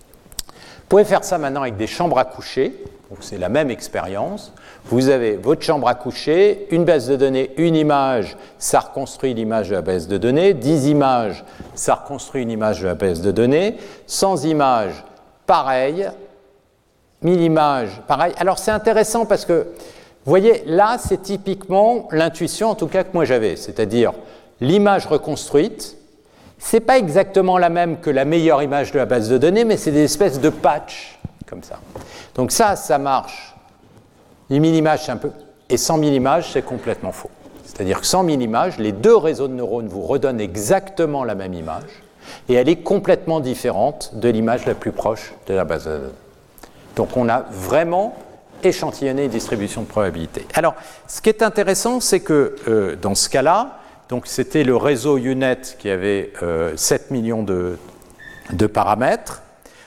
Speaker 2: Vous pouvez faire ça maintenant avec des chambres à coucher, donc c'est la même expérience. Vous avez votre chambre à coucher, une base de données, une image, ça reconstruit l'image de la base de données, dix images, ça reconstruit une image de la base de données, cent images, pareil, mille images, pareil. Alors c'est intéressant parce que, vous voyez, là c'est typiquement l'intuition en tout cas que moi j'avais, c'est-à-dire l'image reconstruite, c'est pas exactement la même que la meilleure image de la base de données, mais c'est des espèces de patchs, comme ça. Donc ça, ça marche. Les mille images, c'est un peu... Et cent mille images, c'est complètement faux. C'est-à-dire que cent mille images, les deux réseaux de neurones vous redonnent exactement la même image, et elle est complètement différente de l'image la plus proche de la base de données. Donc on a vraiment échantillonné une distribution de probabilité. Alors, ce qui est intéressant, c'est que euh, dans ce cas-là, donc c'était le réseau U net qui avait euh, sept millions de, de paramètres.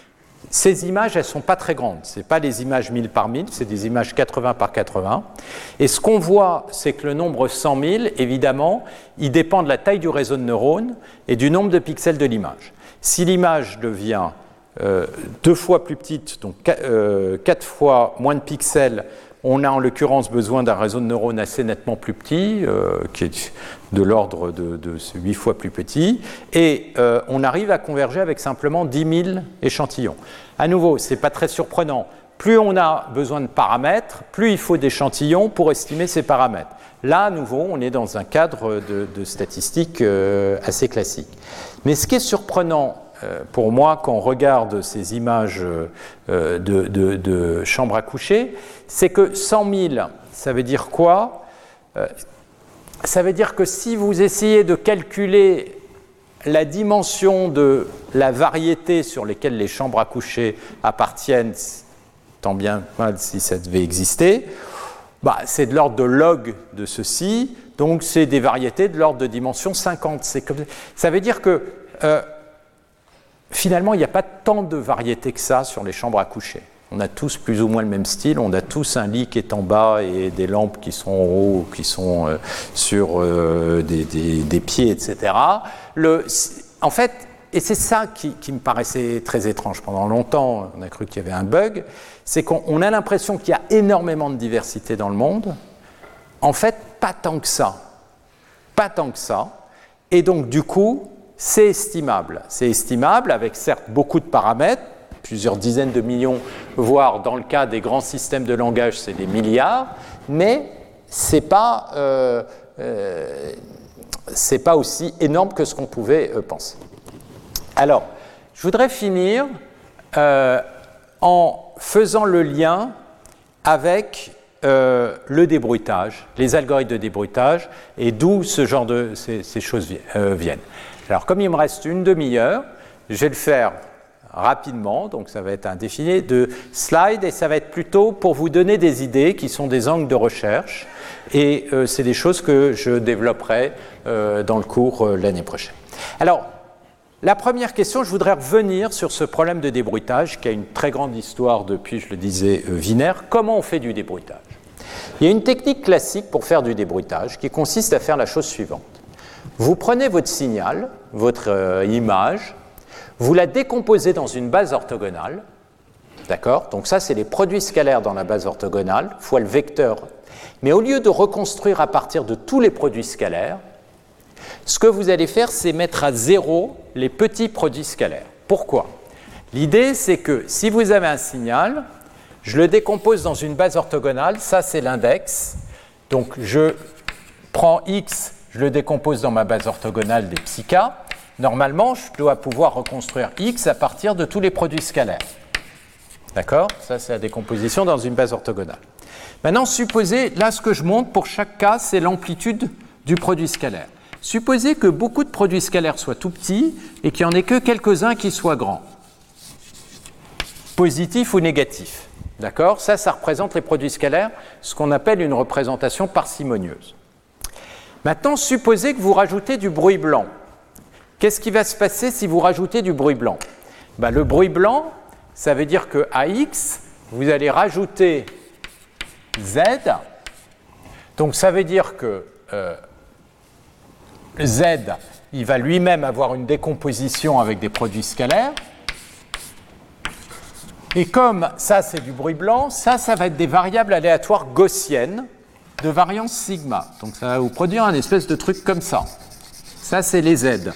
Speaker 2: Ces images, elles ne sont pas très grandes. Ce n'est pas les images mille par mille, c'est des images quatre-vingts par quatre-vingts. Et ce qu'on voit, c'est que le nombre cent mille, évidemment, il dépend de la taille du réseau de neurones et du nombre de pixels de l'image. Si l'image devient euh, deux fois plus petite, donc euh, quatre fois moins de pixels, on a en l'occurrence besoin d'un réseau de neurones assez nettement plus petit, euh, qui est de l'ordre de, de huit fois plus petit, et euh, on arrive à converger avec simplement dix mille échantillons. À nouveau, ce n'est pas très surprenant. Plus on a besoin de paramètres, plus il faut d'échantillons pour estimer ces paramètres. Là, à nouveau, on est dans un cadre de, de statistiques euh, assez classique. Mais ce qui est surprenant pour moi, quand on regarde ces images de, de, de chambres à coucher, c'est que cent mille, ça veut dire quoi ? Ça veut dire que si vous essayez de calculer la dimension de la variété sur lesquelles les chambres à coucher appartiennent, tant bien mal si ça devait exister, bah, c'est de l'ordre de log de ceci, donc c'est des variétés de l'ordre de dimension cinquante. C'est comme... Ça veut dire que euh, finalement, il n'y a pas tant de variétés que ça sur les chambres à coucher. On a tous plus ou moins le même style, on a tous un lit qui est en bas et des lampes qui sont en haut, qui sont euh, sur euh, des, des, des pieds, et cetera. Le, en fait, et c'est ça qui, qui me paraissait très étrange pendant longtemps, on a cru qu'il y avait un bug, c'est qu'on a l'impression qu'il y a énormément de diversité dans le monde. En fait, pas tant que ça. Pas tant que ça. Et donc, du coup, c'est estimable. C'est estimable avec certes beaucoup de paramètres, plusieurs dizaines de millions, voire dans le cas des grands systèmes de langage, c'est des milliards, mais c'est pas, euh, euh, c'est pas aussi énorme que ce qu'on pouvait euh, penser. Alors, je voudrais finir euh, en faisant le lien avec euh, le débruitage, les algorithmes de débruitage, et d'où ce genre de ces, ces choses vi- euh, viennent. Alors, comme il me reste une demi-heure, je vais le faire rapidement, donc ça va être un défilé de slides et ça va être plutôt pour vous donner des idées qui sont des angles de recherche et euh, c'est des choses que je développerai euh, dans le cours euh, l'année prochaine. Alors, la première question, je voudrais revenir sur ce problème de débruitage qui a une très grande histoire depuis, je le disais, euh, Wiener. Comment on fait du débruitage? Il y a une technique classique pour faire du débruitage qui consiste à faire la chose suivante. Vous prenez votre signal, votre euh, image, vous la décomposez dans une base orthogonale, d'accord? Donc ça, c'est les produits scalaires dans la base orthogonale, fois le vecteur. Mais au lieu de reconstruire à partir de tous les produits scalaires, ce que vous allez faire, c'est mettre à zéro les petits produits scalaires. Pourquoi? L'idée, c'est que si vous avez un signal, je le décompose dans une base orthogonale, ça c'est l'index, donc je prends x, je le décompose dans ma base orthogonale des psi k. Normalement, je dois pouvoir reconstruire x à partir de tous les produits scalaires. D'accord? Ça, c'est la décomposition dans une base orthogonale. Maintenant, supposez, là, ce que je montre pour chaque cas, c'est l'amplitude du produit scalaire. Supposez que beaucoup de produits scalaires soient tout petits et qu'il n'y en ait que quelques-uns qui soient grands. Positifs ou négatifs. D'accord? Ça, ça représente les produits scalaires, ce qu'on appelle une représentation parcimonieuse. Maintenant, supposez que vous rajoutez du bruit blanc. Qu'est-ce qui va se passer si vous rajoutez du bruit blanc? Ben, le bruit blanc, ça veut dire qu'à x, vous allez rajouter z. Donc ça veut dire que euh, z, il va lui-même avoir une décomposition avec des produits scalaires. Et comme ça, c'est du bruit blanc, ça, ça va être des variables aléatoires gaussiennes de variance sigma. Donc ça va vous produire un espèce de truc comme ça. Ça, c'est les z.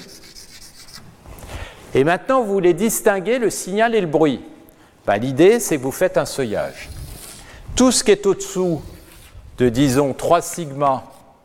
Speaker 2: Et maintenant, vous voulez distinguer le signal et le bruit. Ben, l'idée, c'est que vous faites un seuillage. Tout ce qui est au-dessous de, disons, trois sigma,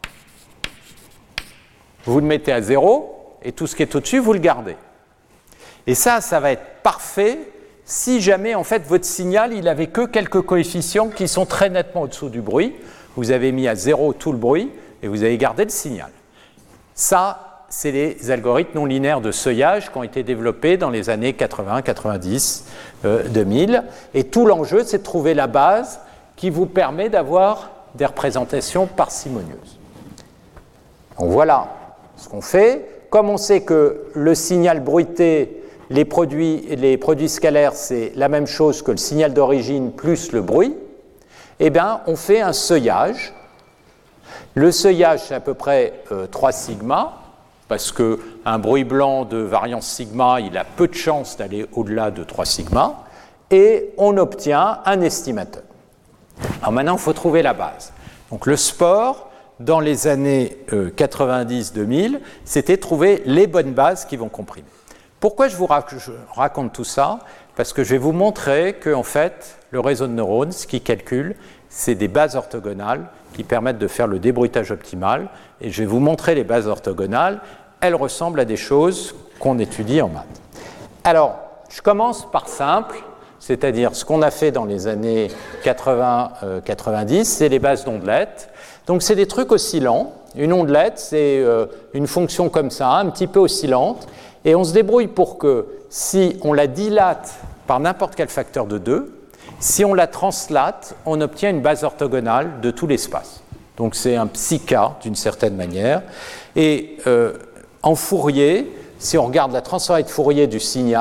Speaker 2: vous le mettez à zéro, et tout ce qui est au-dessus, vous le gardez. Et ça, ça va être parfait si jamais, en fait, votre signal, il n'avait que quelques coefficients qui sont très nettement au-dessous du bruit. Vous avez mis à zéro tout le bruit, et vous avez gardé le signal. Ça, c'est les algorithmes non linéaires de seuillage qui ont été développés dans les années quatre-vingts, quatre-vingt-dix, euh, deux mille. Et tout l'enjeu, c'est de trouver la base qui vous permet d'avoir des représentations parcimonieuses. Donc voilà ce qu'on fait. Comme on sait que le signal bruité, les produits, les produits scalaires, c'est la même chose que le signal d'origine plus le bruit, eh bien, on fait un seuillage. Le seuillage, c'est à peu près euh, trois sigma. Parce qu'un bruit blanc de variance sigma, il a peu de chances d'aller au-delà de trois sigma, et on obtient un estimateur. Alors maintenant, il faut trouver la base. Donc le sport, dans les années euh, quatre-vingt-dix deux mille, c'était trouver les bonnes bases qui vont comprimer. Pourquoi je vous raconte tout ça? Parce que je vais vous montrer que, en fait, le réseau de neurones, ce qu'il calcule, c'est des bases orthogonales qui permettent de faire le débruitage optimal. Et je vais vous montrer les bases orthogonales. Elles ressemblent à des choses qu'on étudie en maths. Alors, je commence par simple, c'est-à-dire ce qu'on a fait dans les années quatre-vingts quatre-vingt-dix, c'est les bases d'ondelettes. Donc, c'est des trucs oscillants. Une ondelette, c'est euh, une fonction comme ça, un petit peu oscillante. Et on se débrouille pour que, si on la dilate par n'importe quel facteur de deux, si on la translate, on obtient une base orthogonale de tout l'espace. Donc c'est un psi k d'une certaine manière. Et euh, en Fourier, si on regarde la transformée de Fourier du signal,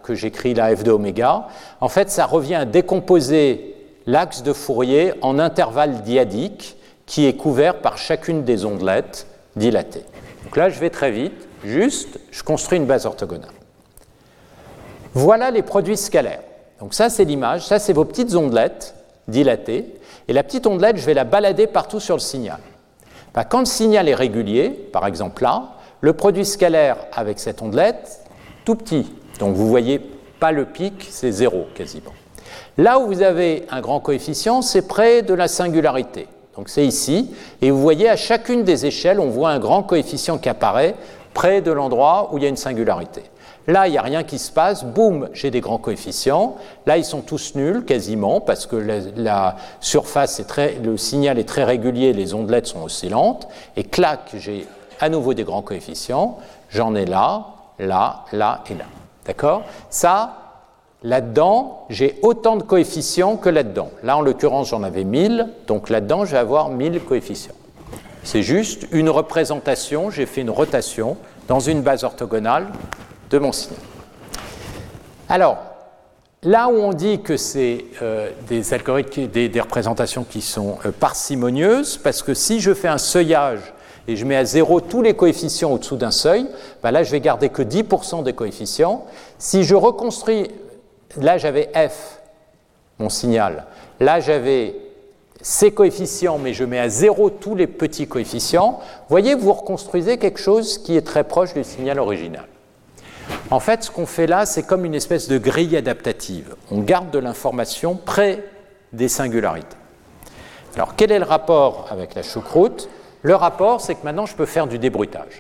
Speaker 2: que j'écris là f de oméga, en fait, ça revient à décomposer l'axe de Fourier en intervalles dyadiques qui est couvert par chacune des ondelettes dilatées. Donc là, je vais très vite, juste, je construis une base orthogonale. Voilà les produits scalaires. Donc ça, c'est l'image, ça, c'est vos petites ondelettes dilatées, et la petite ondelette, je vais la balader partout sur le signal. Ben, quand le signal est régulier, par exemple là, le produit scalaire avec cette ondelette, tout petit, donc vous ne voyez pas le pic, c'est zéro quasiment. Là où vous avez un grand coefficient, c'est près de la singularité. Donc c'est ici, et vous voyez à chacune des échelles, on voit un grand coefficient qui apparaît près de l'endroit où il y a une singularité. Là, il n'y a rien qui se passe, boum, j'ai des grands coefficients. Là, ils sont tous nuls, quasiment, parce que la, la surface, est très, le signal est très régulier, les ondelettes sont oscillantes. Et clac, j'ai à nouveau des grands coefficients. J'en ai là, là, là et là. D'accord ? Ça, là-dedans, j'ai autant de coefficients que là-dedans. Là, en l'occurrence, j'en avais mille, donc là-dedans, je vais avoir mille coefficients. C'est juste une représentation, j'ai fait une rotation dans une base orthogonale de mon signal. Alors, là où on dit que c'est euh, des algorithmes, des, des représentations qui sont euh, parcimonieuses, parce que si je fais un seuillage et je mets à zéro tous les coefficients au-dessous d'un seuil, ben là je vais garder que dix pour cent des coefficients. Si je reconstruis, là j'avais f, mon signal, là j'avais ces coefficients, mais je mets à zéro tous les petits coefficients, vous voyez, vous reconstruisez quelque chose qui est très proche du signal original. En fait, ce qu'on fait là, c'est comme une espèce de grille adaptative. On garde de l'information près des singularités. Alors, quel est le rapport avec la choucroute ? Le rapport, c'est que maintenant, je peux faire du débruitage.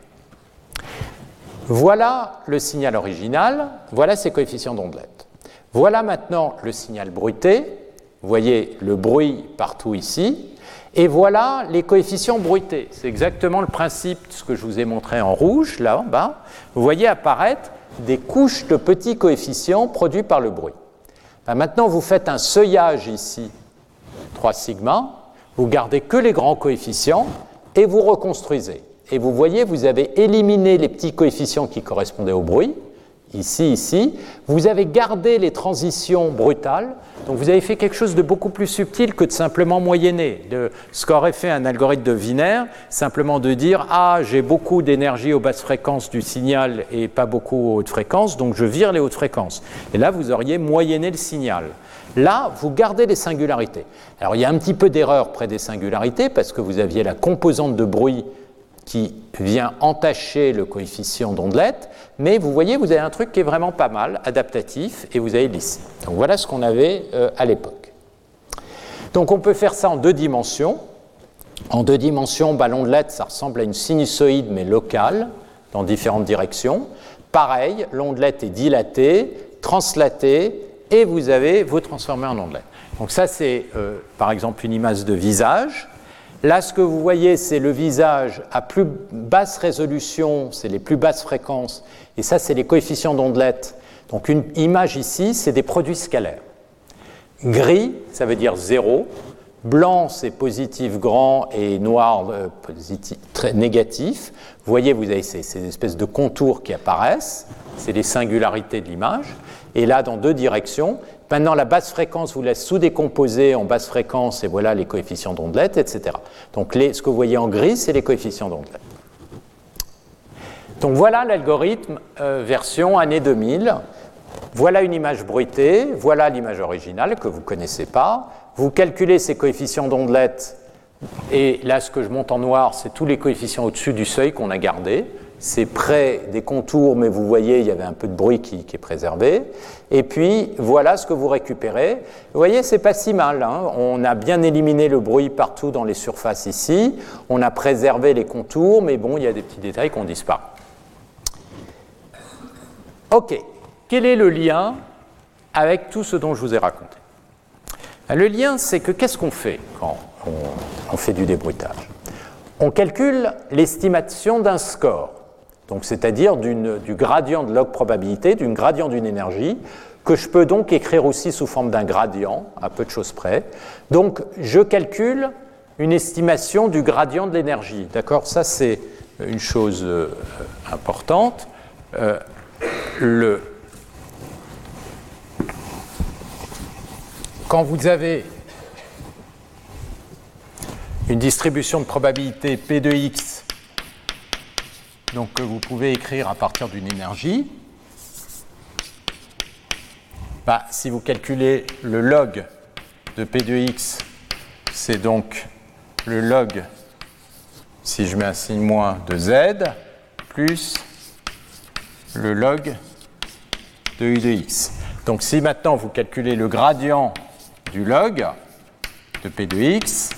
Speaker 2: Voilà le signal original, voilà ses coefficients d'ondelette. Voilà maintenant le signal bruité. Vous voyez le bruit partout ici. Et voilà les coefficients bruités. C'est exactement le principe de ce que je vous ai montré en rouge, là en bas. Vous voyez apparaître des couches de petits coefficients produits par le bruit. Ben maintenant, vous faites un seuillage ici, trois sigma, vous gardez que les grands coefficients et vous reconstruisez. Et vous voyez, vous avez éliminé les petits coefficients qui correspondaient au bruit, ici, ici. Vous avez gardé les transitions brutales, donc vous avez fait quelque chose de beaucoup plus subtil que de simplement moyenner. De, ce qu'aurait fait un algorithme de Wiener, simplement de dire « Ah, j'ai beaucoup d'énergie aux basses fréquences du signal et pas beaucoup aux hautes fréquences, donc je vire les hautes fréquences. » Et là, vous auriez moyenné le signal. Là, vous gardez les singularités. Alors, il y a un petit peu d'erreur près des singularités, parce que vous aviez la composante de bruit qui vient entacher le coefficient d'ondelette, mais vous voyez, vous avez un truc qui est vraiment pas mal, adaptatif, et vous avez l'ici. Donc voilà ce qu'on avait euh, à l'époque. Donc on peut faire ça en deux dimensions. En deux dimensions, bah, l'ondelette, ça ressemble à une sinusoïde, mais locale, dans différentes directions. Pareil, l'ondelette est dilatée, translatée, et vous avez vos transformés en ondelette. Donc ça, c'est euh, par exemple une image de visage. Là, ce que vous voyez, c'est le visage à plus basse résolution, c'est les plus basses fréquences, et ça, c'est les coefficients d'ondelette. Donc, une image ici, c'est des produits scalaires. Gris, ça veut dire zéro. Blanc, c'est positif grand, et noir, euh, positif, très négatif. Vous voyez, vous avez ces, ces espèces de contours qui apparaissent, c'est les singularités de l'image. Et là, dans deux directions. Maintenant, la basse fréquence vous laisse sous-décomposer en basse fréquence, et voilà les coefficients d'ondelette, et cetera. Donc, les, ce que vous voyez en gris, c'est les coefficients d'ondelette. Donc, voilà l'algorithme euh, version année deux mille. Voilà une image bruitée, voilà l'image originale que vous ne connaissez pas. Vous calculez ces coefficients d'ondelette, et là, ce que je monte en noir, c'est tous les coefficients au-dessus du seuil qu'on a gardés. C'est près des contours, mais vous voyez, il y avait un peu de bruit qui, qui est préservé. Et puis, voilà ce que vous récupérez. Vous voyez, c'est pas si mal, hein. On a bien éliminé le bruit partout dans les surfaces ici. On a préservé les contours, mais bon, il y a des petits détails qui ont disparu. OK. Quel est le lien avec tout ce dont je vous ai raconté ? Le lien, c'est que qu'est-ce qu'on fait quand on, on fait du débruitage ? On calcule l'estimation d'un score. Donc, c'est-à-dire d'une, du gradient de log probabilité, d'une gradient d'une énergie, que je peux donc écrire aussi sous forme d'un gradient, à peu de choses près. Donc, je calcule une estimation du gradient de l'énergie. D'accord ? Ça, c'est une chose euh, importante. Euh, le, quand vous avez une distribution de probabilité P de X, donc que vous pouvez écrire à partir d'une énergie, bah, si vous calculez le log de P de X, c'est donc le log, si je mets un signe moins, de Z, plus le log de U de X. Donc si maintenant vous calculez le gradient du log de P de X,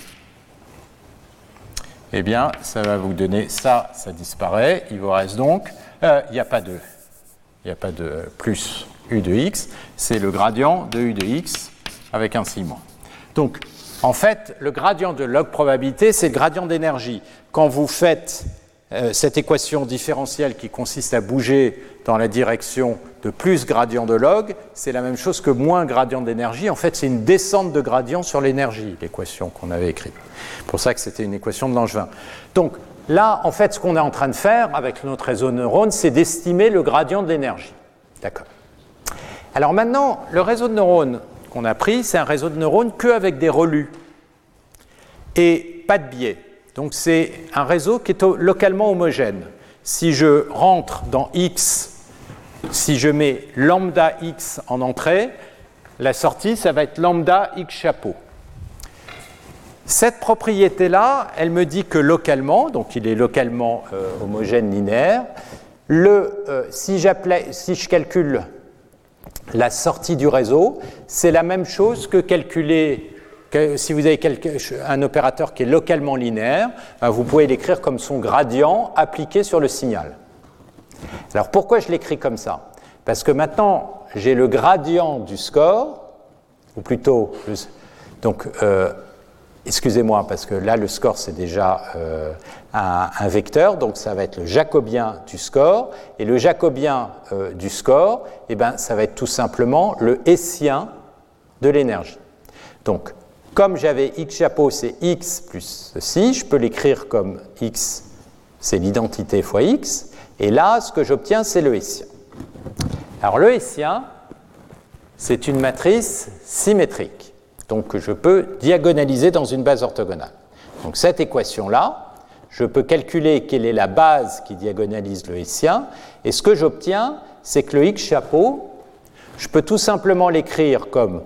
Speaker 2: eh bien, ça va vous donner ça, ça disparaît. Il vous reste donc, euh, il n'y a pas de, il n'y a pas de plus U de X, c'est le gradient de U de X avec un signe moins. Donc, en fait, le gradient de log probabilité, c'est le gradient d'énergie. Quand vous faites euh, cette équation différentielle qui consiste à bouger dans la direction de plus gradient de log, c'est la même chose que moins gradient d'énergie. En fait, c'est une descente de gradient sur l'énergie, l'équation qu'on avait écrite. C'est pour ça que c'était une équation de Langevin. Donc là, en fait, ce qu'on est en train de faire avec notre réseau de neurones, c'est d'estimer le gradient de l'énergie. D'accord. Alors maintenant, le réseau de neurones qu'on a pris, c'est un réseau de neurones qu'avec des relus et pas de biais. Donc c'est un réseau qui est localement homogène. Si je rentre dans X, si je mets lambda X en entrée, la sortie, ça va être lambda X chapeau. Cette propriété-là, elle me dit que localement, donc il est localement euh, homogène linéaire, le, euh, si, si je calcule la sortie du réseau, c'est la même chose que calculer, que si vous avez quelque, un opérateur qui est localement linéaire, ben vous pouvez l'écrire comme son gradient appliqué sur le signal. Alors pourquoi je l'écris comme ça? Parce que maintenant, j'ai le gradient du score, ou plutôt, donc, euh, excusez-moi, parce que là, le score, c'est déjà euh, un, un vecteur, donc ça va être le jacobien du score, et le jacobien euh, du score, eh ben, ça va être tout simplement le hessien de l'énergie. Donc, comme j'avais x chapeau, c'est x plus ceci, je peux l'écrire comme x, c'est l'identité fois x, et là, ce que j'obtiens, c'est le hessien. Alors, le hessien, c'est une matrice symétrique, donc que je peux diagonaliser dans une base orthogonale. Donc, cette équation-là, je peux calculer quelle est la base qui diagonalise le hessien, et ce que j'obtiens, c'est que le x chapeau, je peux tout simplement l'écrire comme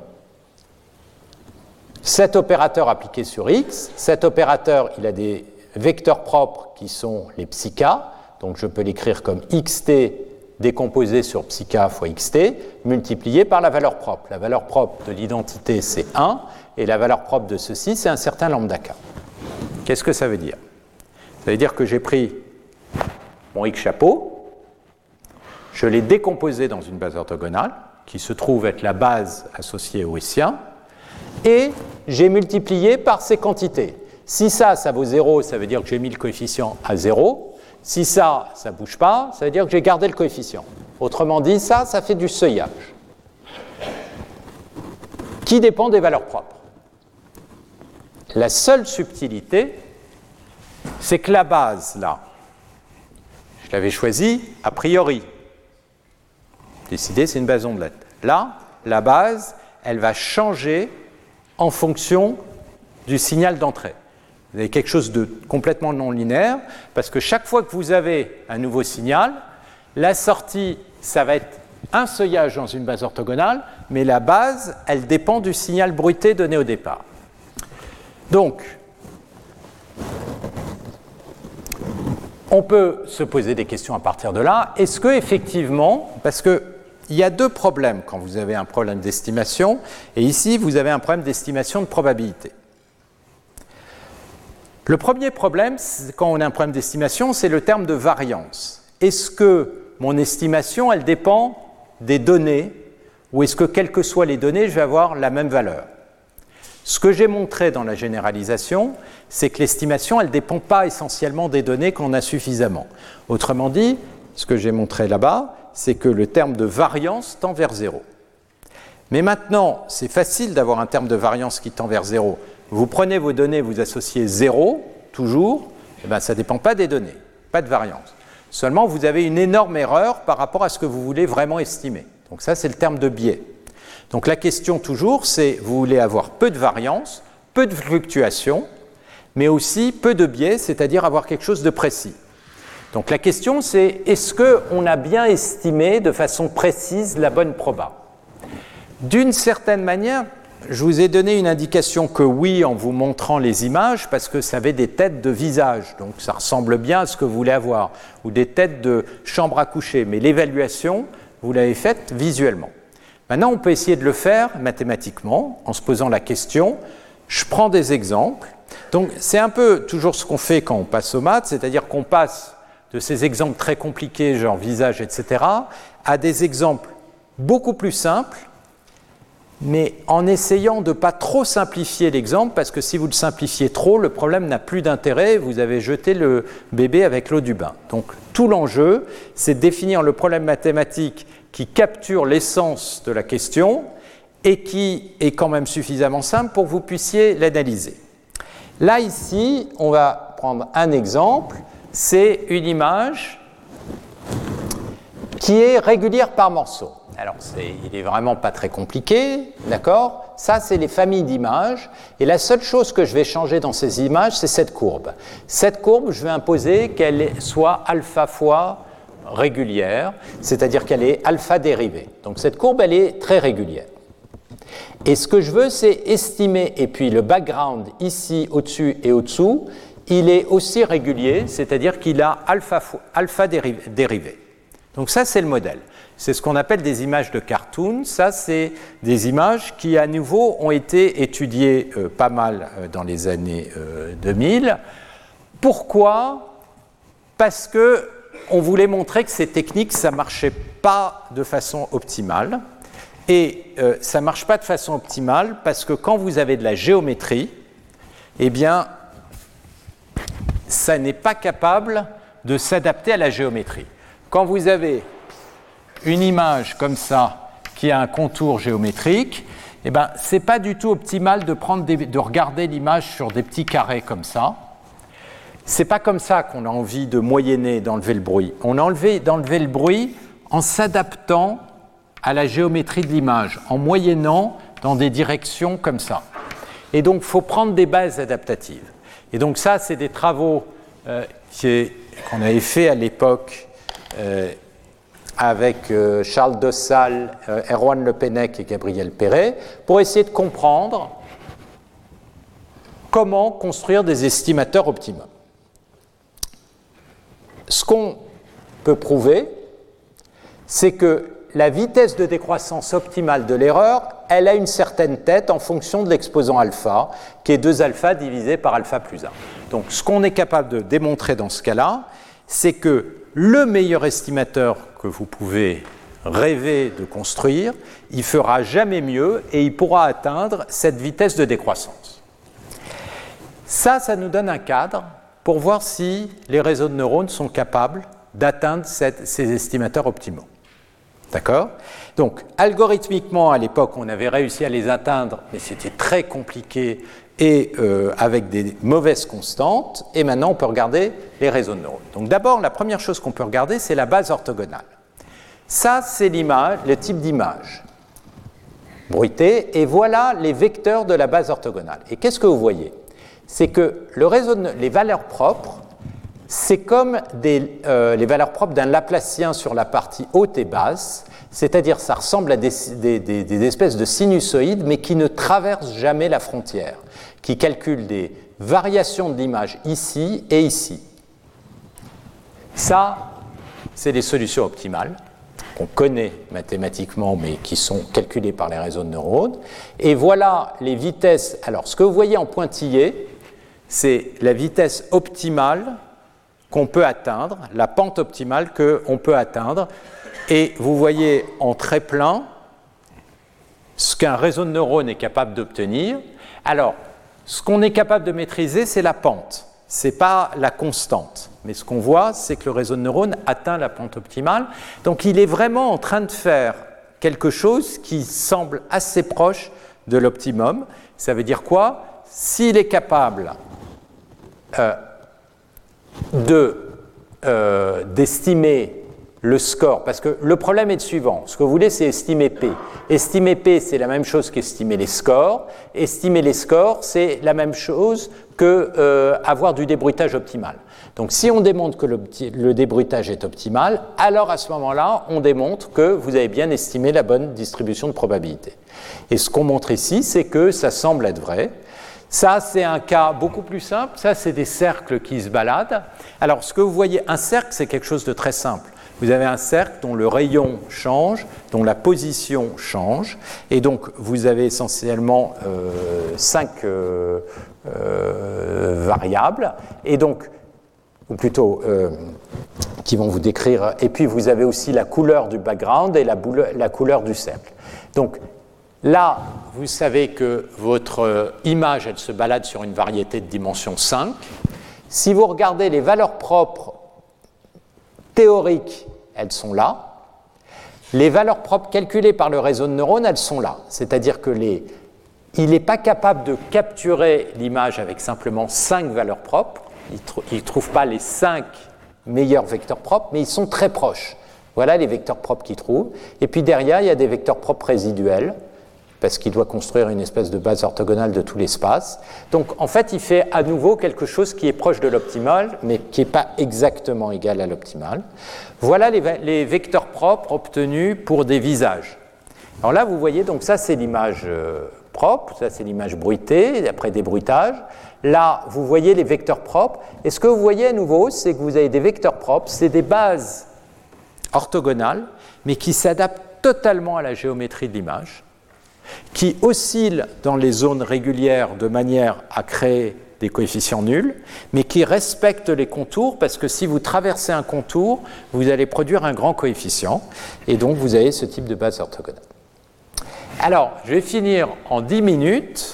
Speaker 2: cet opérateur appliqué sur x. Cet opérateur, il a des vecteurs propres qui sont les psi-k, donc je peux l'écrire comme xt décomposé sur psi-k fois xt, multiplié par la valeur propre. La valeur propre de l'identité, c'est un, et la valeur propre de ceci, c'est un certain lambda k. Qu'est-ce que ça veut dire? Ça veut dire que j'ai pris mon x chapeau, je l'ai décomposé dans une base orthogonale, qui se trouve être la base associée au hessien, et j'ai multiplié par ces quantités. Si ça, ça vaut zéro, ça veut dire que j'ai mis le coefficient à zéro. Si ça, ça ne bouge pas, ça veut dire que j'ai gardé le coefficient. Autrement dit, ça, ça fait du seuillage, qui dépend des valeurs propres. La seule subtilité, c'est que la base, là, je l'avais choisie a priori. Décidé, c'est une base ondelette. Là, la base, elle va changer en fonction du signal d'entrée. Vous avez quelque chose de complètement non linéaire, parce que chaque fois que vous avez un nouveau signal, la sortie, ça va être un seuillage dans une base orthogonale, mais la base, elle dépend du signal bruité donné au départ. Donc, on peut se poser des questions à partir de là. Est-ce que effectivement, parce que il y a deux problèmes quand vous avez un problème d'estimation, et ici, vous avez un problème d'estimation de probabilité. Le premier problème, quand on a un problème d'estimation, c'est le terme de variance. Est-ce que mon estimation, elle dépend des données, ou est-ce que, quelles que soient les données, je vais avoir la même valeur? Ce que j'ai montré dans la généralisation, c'est que l'estimation, elle ne dépend pas essentiellement des données qu'on a suffisamment. Autrement dit, ce que j'ai montré là-bas, c'est que le terme de variance tend vers zéro. Mais maintenant, c'est facile d'avoir un terme de variance qui tend vers zéro. Vous prenez vos données, vous associez zéro, toujours, et bien ça ne dépend pas des données, pas de variance. Seulement, vous avez une énorme erreur par rapport à ce que vous voulez vraiment estimer. Donc ça, c'est le terme de biais. Donc la question toujours, c'est vous voulez avoir peu de variance, peu de fluctuations, mais aussi peu de biais, c'est-à-dire avoir quelque chose de précis. Donc la question, c'est est-ce qu'on a bien estimé de façon précise la bonne proba? D'une certaine manière, je vous ai donné une indication que oui en vous montrant les images, parce que ça avait des têtes de visage, donc ça ressemble bien à ce que vous voulez avoir, ou des têtes de chambre à coucher, mais l'évaluation, vous l'avez faite visuellement. Maintenant, on peut essayer de le faire mathématiquement, en se posant la question, je prends des exemples. Donc c'est un peu toujours ce qu'on fait quand on passe aux maths, c'est-à-dire qu'on passe de ces exemples très compliqués, genre visage, et cetera, à des exemples beaucoup plus simples, mais en essayant de ne pas trop simplifier l'exemple, parce que si vous le simplifiez trop, le problème n'a plus d'intérêt, vous avez jeté le bébé avec l'eau du bain. Donc tout l'enjeu, c'est de définir le problème mathématique qui capture l'essence de la question et qui est quand même suffisamment simple pour que vous puissiez l'analyser. Là, ici, on va prendre un exemple, c'est une image qui est régulière par morceau. Alors, c'est, il n'est vraiment pas très compliqué, d'accord? Ça, c'est les familles d'images. Et la seule chose que je vais changer dans ces images, c'est cette courbe. Cette courbe, je vais imposer qu'elle soit alpha fois régulière, c'est-à-dire qu'elle est alpha dérivée. Donc, cette courbe, elle est très régulière. Et ce que je veux, c'est estimer, et puis le background ici, au-dessus et au-dessous, il est aussi régulier, c'est-à-dire qu'il a alpha, alpha dérivé. Donc ça, c'est le modèle. C'est ce qu'on appelle des images de cartoon. Ça, c'est des images qui, à nouveau, ont été étudiées euh, pas mal euh, dans les années euh, deux mille. Pourquoi? Parce qu'on voulait montrer que ces techniques, ça ne marchait pas de façon optimale. Et euh, ça ne marche pas de façon optimale parce que quand vous avez de la géométrie, eh bien, ça n'est pas capable de s'adapter à la géométrie. Quand vous avez une image comme ça qui a un contour géométrique, eh ben, ce n'est pas du tout optimal de, prendre des, de regarder l'image sur des petits carrés comme ça. Ce n'est pas comme ça qu'on a envie de moyenner, d'enlever le bruit. On a enlevé d'enlever le bruit en s'adaptant à la géométrie de l'image, en moyennant dans des directions comme ça. Et donc, il faut prendre des bases adaptatives. Et donc ça, c'est des travaux euh, qu'on avait fait à l'époque euh, avec euh, Charles Dossal, euh, Erwan Le Pennec et Gabriel Perret, pour essayer de comprendre comment construire des estimateurs optimums. Ce qu'on peut prouver, c'est que la vitesse de décroissance optimale de l'erreur, elle a une certaine tête en fonction de l'exposant alpha, qui est deux alpha divisé par alpha plus un. Donc, ce qu'on est capable de démontrer dans ce cas-là, c'est que le meilleur estimateur que vous pouvez rêver de construire, il fera jamais mieux et il pourra atteindre cette vitesse de décroissance. Ça, ça nous donne un cadre pour voir si les réseaux de neurones sont capables d'atteindre cette, ces estimateurs optimaux. D'accord? Donc, algorithmiquement, à l'époque, on avait réussi à les atteindre, mais c'était très compliqué et euh, avec des mauvaises constantes. Et maintenant, on peut regarder les réseaux de neurones. Donc, d'abord, la première chose qu'on peut regarder, c'est la base orthogonale. Ça, c'est l'image, le type d'image bruitée. Et voilà les vecteurs de la base orthogonale. Et qu'est-ce que vous voyez? C'est que le réseau de, les valeurs propres, c'est comme des, euh, les valeurs propres d'un Laplacien sur la partie haute et basse, c'est-à-dire ça ressemble à des, des, des, des espèces de sinusoïdes, mais qui ne traversent jamais la frontière, qui calculent des variations de l'image ici et ici. Ça, c'est des solutions optimales, qu'on connaît mathématiquement, mais qui sont calculées par les réseaux de neurones. Et voilà les vitesses. Alors, ce que vous voyez en pointillé, c'est la vitesse optimale qu'on peut atteindre, la pente optimale qu'on peut atteindre. Et vous voyez en très plein ce qu'un réseau de neurones est capable d'obtenir. Alors, ce qu'on est capable de maîtriser, c'est la pente, ce n'est pas la constante. Mais ce qu'on voit, c'est que le réseau de neurones atteint la pente optimale. Donc, il est vraiment en train de faire quelque chose qui semble assez proche de l'optimum. Ça veut dire quoi? S'il est capable euh, de, euh, d'estimer le score, parce que le problème est le suivant. Ce que vous voulez, c'est estimer P. Estimer P, c'est la même chose qu'estimer les scores. Estimer les scores, c'est la même chose que euh, avoir du débruitage optimal. Donc, si on démontre que le, le débruitage est optimal, alors à ce moment-là, on démontre que vous avez bien estimé la bonne distribution de probabilité. Et ce qu'on montre ici, c'est que ça semble être vrai. Ça, c'est un cas beaucoup plus simple. Ça, c'est des cercles qui se baladent. Alors, ce que vous voyez, un cercle, c'est quelque chose de très simple. Vous avez un cercle dont le rayon change, dont la position change, et donc vous avez essentiellement euh, cinq euh, euh, variables, et donc, ou plutôt, euh, qui vont vous décrire, et puis vous avez aussi la couleur du background et la, boule, la couleur du cercle. Donc là, vous savez que votre image, elle se balade sur une variété de dimension cinq. Si vous regardez les valeurs propres théoriques, elles sont là. Les valeurs propres calculées par le réseau de neurones, elles sont là. C'est-à-dire que les, il n'est pas capable de capturer l'image avec simplement cinq valeurs propres. Il ne trouve pas les cinq meilleurs vecteurs propres, mais ils sont très proches. Voilà les vecteurs propres qu'il trouve. Et puis derrière, il y a des vecteurs propres résiduels, parce qu'il doit construire une espèce de base orthogonale de tout l'espace. Donc, en fait, il fait à nouveau quelque chose qui est proche de l'optimal, mais qui n'est pas exactement égal à l'optimal. Voilà les, les vecteurs propres obtenus pour des visages. Alors là, vous voyez, donc ça, c'est l'image euh, propre, ça, c'est l'image bruitée, après débruitage. Là, vous voyez les vecteurs propres. Et ce que vous voyez à nouveau, c'est que vous avez des vecteurs propres, c'est des bases orthogonales, mais qui s'adaptent totalement à la géométrie de l'image, qui oscillent dans les zones régulières de manière à créer des coefficients nuls, mais qui respectent les contours, parce que si vous traversez un contour, vous allez produire un grand coefficient, et donc vous avez ce type de base orthogonale. Alors, je vais finir en dix minutes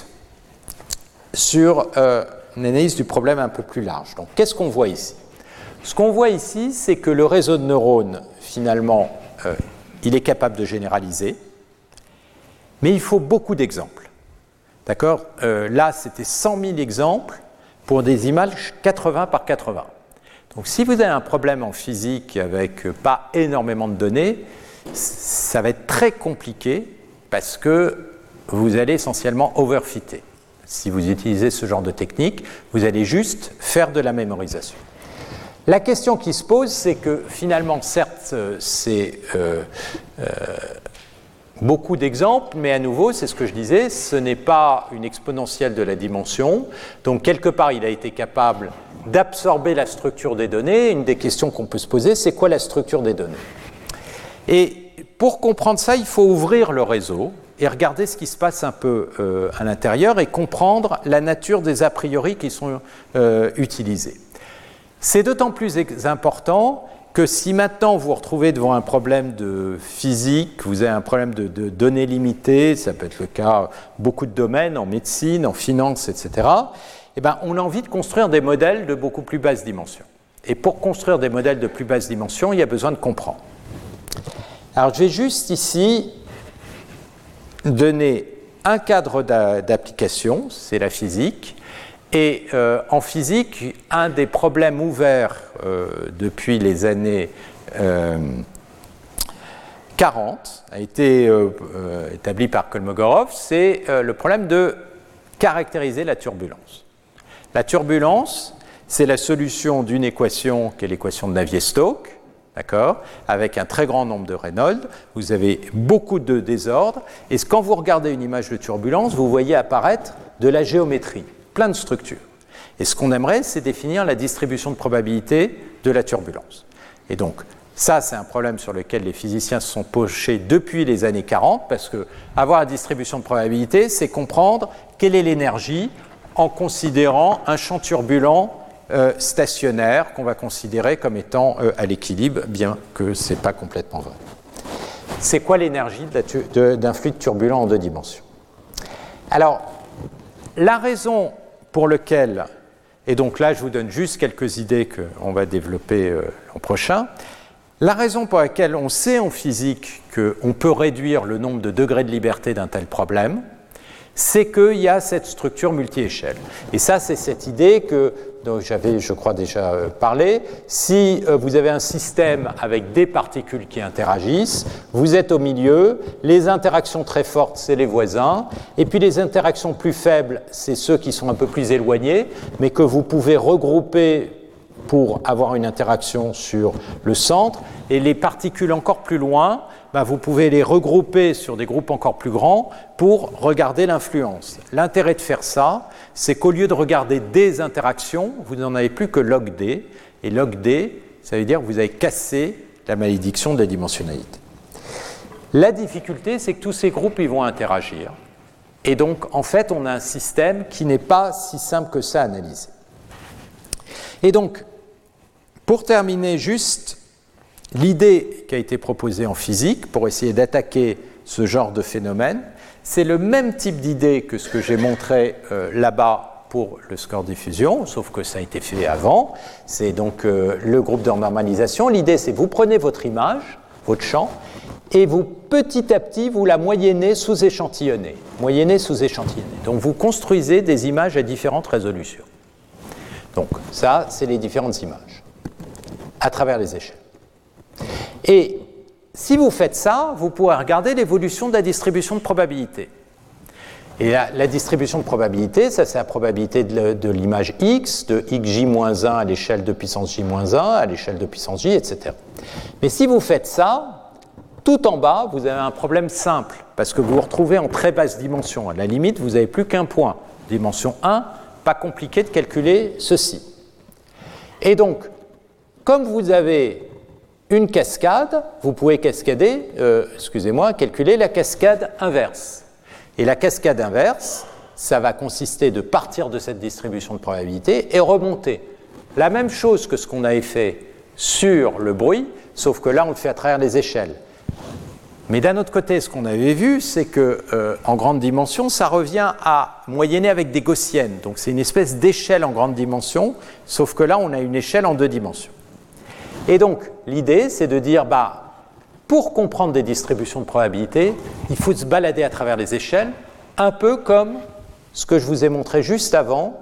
Speaker 2: sur euh, une analyse du problème un peu plus large. Donc, qu'est-ce qu'on voit ici? Ce qu'on voit ici, c'est que le réseau de neurones, finalement, euh, il est capable de généraliser, mais il faut beaucoup d'exemples. D'accord? euh, Là, c'était cent mille exemples pour des images quatre-vingts par quatre-vingts. Donc, si vous avez un problème en physique avec pas énormément de données, ça va être très compliqué parce que vous allez essentiellement overfitter. Si vous utilisez ce genre de technique, vous allez juste faire de la mémorisation. La question qui se pose, c'est que finalement, certes, c'est euh, euh, beaucoup d'exemples, mais à nouveau, c'est ce que je disais, ce n'est pas une exponentielle de la dimension. Donc, quelque part, il a été capable d'absorber la structure des données. Une des questions qu'on peut se poser, c'est quoi la structure des données? Et pour comprendre ça, il faut ouvrir le réseau et regarder ce qui se passe un peu euh, à l'intérieur et comprendre la nature des a priori qui sont euh, utilisés. C'est d'autant plus important que si maintenant vous vous retrouvez devant un problème de physique, vous avez un problème de, de données limitées, ça peut être le cas beaucoup de domaines, en médecine, en finance, et cetera, eh ben, on a envie de construire des modèles de beaucoup plus basse dimension. Et pour construire des modèles de plus basse dimension, il y a besoin de comprendre. Alors, je vais juste ici donner un cadre d'application, c'est la physique. Et euh, en physique, un des problèmes ouverts euh, depuis les années euh, quarante a été euh, euh, établi par Kolmogorov, c'est euh, le problème de caractériser la turbulence. La turbulence, c'est la solution d'une équation qui est l'équation de Navier-Stokes, d'accord, avec un très grand nombre de Reynolds. Vous avez beaucoup de désordre. Et quand vous regardez une image de turbulence, vous voyez apparaître de la géométrie, plein de structures. Et ce qu'on aimerait, c'est définir la distribution de probabilité de la turbulence. Et donc, ça, c'est un problème sur lequel les physiciens se sont penchés depuis les années quarante, parce que avoir la distribution de probabilité, c'est comprendre quelle est l'énergie en considérant un champ turbulent Euh, stationnaire qu'on va considérer comme étant euh, à l'équilibre, bien que ce n'est pas complètement vrai. C'est quoi l'énergie d'un flux turbulent en deux dimensions? Alors, la raison pour laquelle, et donc là je vous donne juste quelques idées qu'on va développer euh, l'an prochain, la raison pour laquelle on sait en physique qu'on peut réduire le nombre de degrés de liberté d'un tel problème, c'est qu'il y a cette structure multi-échelle. Et ça, c'est cette idée que dont j'avais, je crois, déjà euh, parlé. Si euh, vous avez un système avec des particules qui interagissent, vous êtes au milieu. Les interactions très fortes, c'est les voisins. Et puis les interactions plus faibles, c'est ceux qui sont un peu plus éloignés, mais que vous pouvez regrouper pour avoir une interaction sur le centre. Et les particules encore plus loin, ben vous pouvez les regrouper sur des groupes encore plus grands pour regarder l'influence. L'intérêt de faire ça, c'est qu'au lieu de regarder des interactions, vous n'en avez plus que log D. Et log D, ça veut dire que vous avez cassé la malédiction de la dimensionnalité. La difficulté, c'est que tous ces groupes ils vont interagir. Et donc, en fait, on a un système qui n'est pas si simple que ça à analyser. Et donc, pour terminer juste, l'idée qui a été proposée en physique pour essayer d'attaquer ce genre de phénomène, c'est le même type d'idée que ce que j'ai montré euh, là-bas pour le score diffusion, sauf que ça a été fait avant. C'est donc euh, le groupe de normalisation. L'idée, c'est vous prenez votre image, votre champ, et vous, petit à petit, vous la moyennez sous-échantillonnez. Moyennez sous-échantillonnez. Donc, vous construisez des images à différentes résolutions. Donc, ça, c'est les différentes images à travers les échelles. Et si vous faites ça, vous pourrez regarder l'évolution de la distribution de probabilité. Et la, la distribution de probabilité, ça c'est la probabilité de, de l'image x, de xj moins un à l'échelle de puissance j moins un, à l'échelle de puissance j, et cetera. Mais si vous faites ça, tout en bas, vous avez un problème simple, parce que vous vous retrouvez en très basse dimension. À la limite, vous n'avez plus qu'un point. Dimension un, pas compliqué de calculer ceci. Et donc, comme vous avez une cascade, vous pouvez cascader, euh, excusez-moi, calculer la cascade inverse. Et la cascade inverse, ça va consister de partir de cette distribution de probabilité et remonter. La même chose que ce qu'on avait fait sur le bruit, sauf que là, on le fait à travers les échelles. Mais d'un autre côté, ce qu'on avait vu, c'est que euh, en grande dimension, ça revient à moyenner avec des gaussiennes. Donc c'est une espèce d'échelle en grande dimension, sauf que là, on a une échelle en deux dimensions. Et donc, l'idée, c'est de dire, bah, pour comprendre des distributions de probabilité, il faut se balader à travers les échelles, un peu comme ce que je vous ai montré juste avant,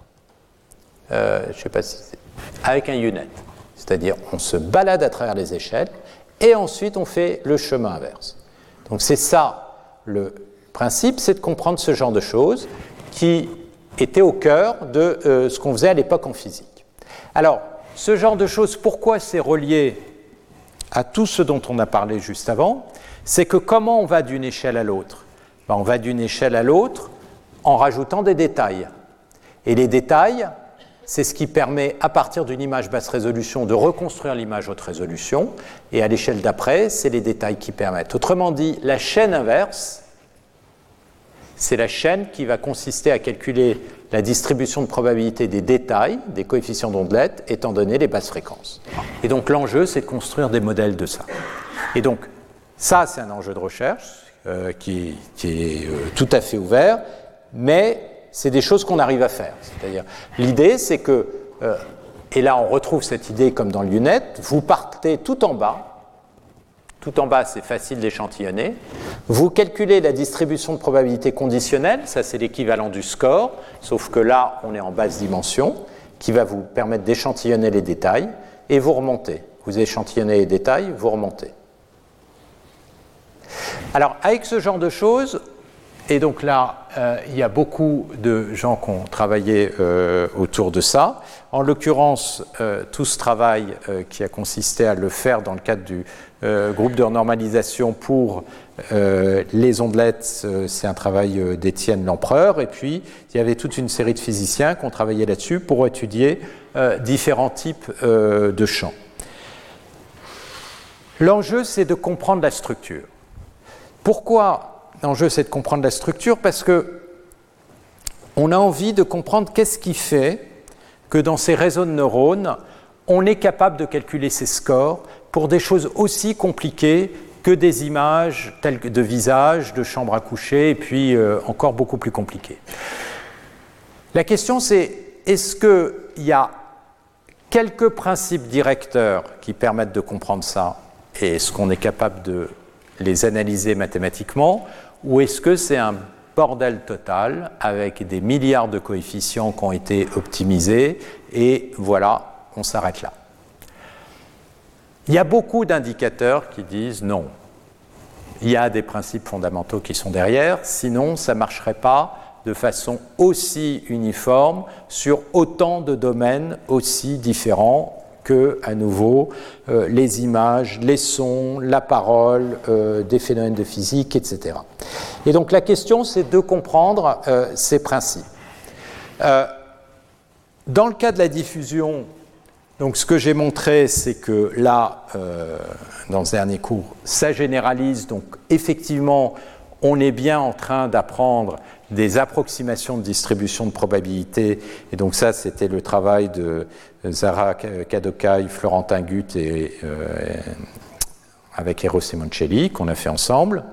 Speaker 2: euh, je ne sais pas si c'est, avec un U-Net. C'est-à-dire, on se balade à travers les échelles, et ensuite, on fait le chemin inverse. Donc, c'est ça, le principe, c'est de comprendre ce genre de choses qui étaient au cœur de euh, ce qu'on faisait à l'époque en physique. Alors, ce genre de choses, pourquoi c'est relié à tout ce dont on a parlé juste avant? C'est que comment on va d'une échelle à l'autre? Ben, on va d'une échelle à l'autre en rajoutant des détails. Et les détails, c'est ce qui permet, à partir d'une image basse résolution, de reconstruire l'image haute résolution. Et à l'échelle d'après, c'est les détails qui permettent. Autrement dit, la chaîne inverse, c'est la chaîne qui va consister à calculer la distribution de probabilité des détails, des coefficients d'ondelette, étant donné les basses fréquences. Et donc l'enjeu, c'est de construire des modèles de ça. Et donc, ça, c'est un enjeu de recherche euh, qui, qui est euh, tout à fait ouvert, mais c'est des choses qu'on arrive à faire. C'est-à-dire, l'idée, c'est que, euh, et là on retrouve cette idée comme dans le U-Net, vous partez tout en bas, tout en bas c'est facile d'échantillonner, vous calculez la distribution de probabilité conditionnelle, ça c'est l'équivalent du score, sauf que là on est en basse dimension, qui va vous permettre d'échantillonner les détails, et vous remontez. Vous échantillonnez les détails, vous remontez. Alors avec ce genre de choses, et donc là, euh, il y a beaucoup de gens qui ont travaillé euh, autour de ça. En l'occurrence, euh, tout ce travail euh, qui a consisté à le faire dans le cadre du euh, groupe de normalisation pour euh, les ondelettes, euh, c'est un travail euh, d'Étienne Lempereur. Et puis, il y avait toute une série de physiciens qui ont travaillé là-dessus pour étudier euh, différents types euh, de champs. L'enjeu, c'est de comprendre la structure. Pourquoi ? L'enjeu, c'est de comprendre la structure parce que on a envie de comprendre qu'est-ce qui fait que dans ces réseaux de neurones, on est capable de calculer ces scores pour des choses aussi compliquées que des images telles que de visages, de chambres à coucher, et puis euh, encore beaucoup plus compliquées. La question, c'est est-ce qu'il y a quelques principes directeurs qui permettent de comprendre ça, et est-ce qu'on est capable de les analyser mathématiquement, ou est-ce que c'est un bordel total avec des milliards de coefficients qui ont été optimisés et voilà, on s'arrête là. Il y a beaucoup d'indicateurs qui disent non. Il y a des principes fondamentaux qui sont derrière, sinon ça ne marcherait pas de façon aussi uniforme sur autant de domaines aussi différents que, à nouveau, euh, les images, les sons, la parole, euh, des phénomènes de physique, et cetera. Et donc la question, c'est de comprendre euh, ces principes. Euh, dans le cas de la diffusion, donc ce que j'ai montré, c'est que là, euh, dans ce dernier cours, ça généralise. Donc effectivement, on est bien en train d'apprendre des approximations de distribution de probabilité. Et donc ça, c'était le travail de Zara Kadokai, Florentin Guth et euh, avec Eros Simoncelli, qu'on a fait ensemble.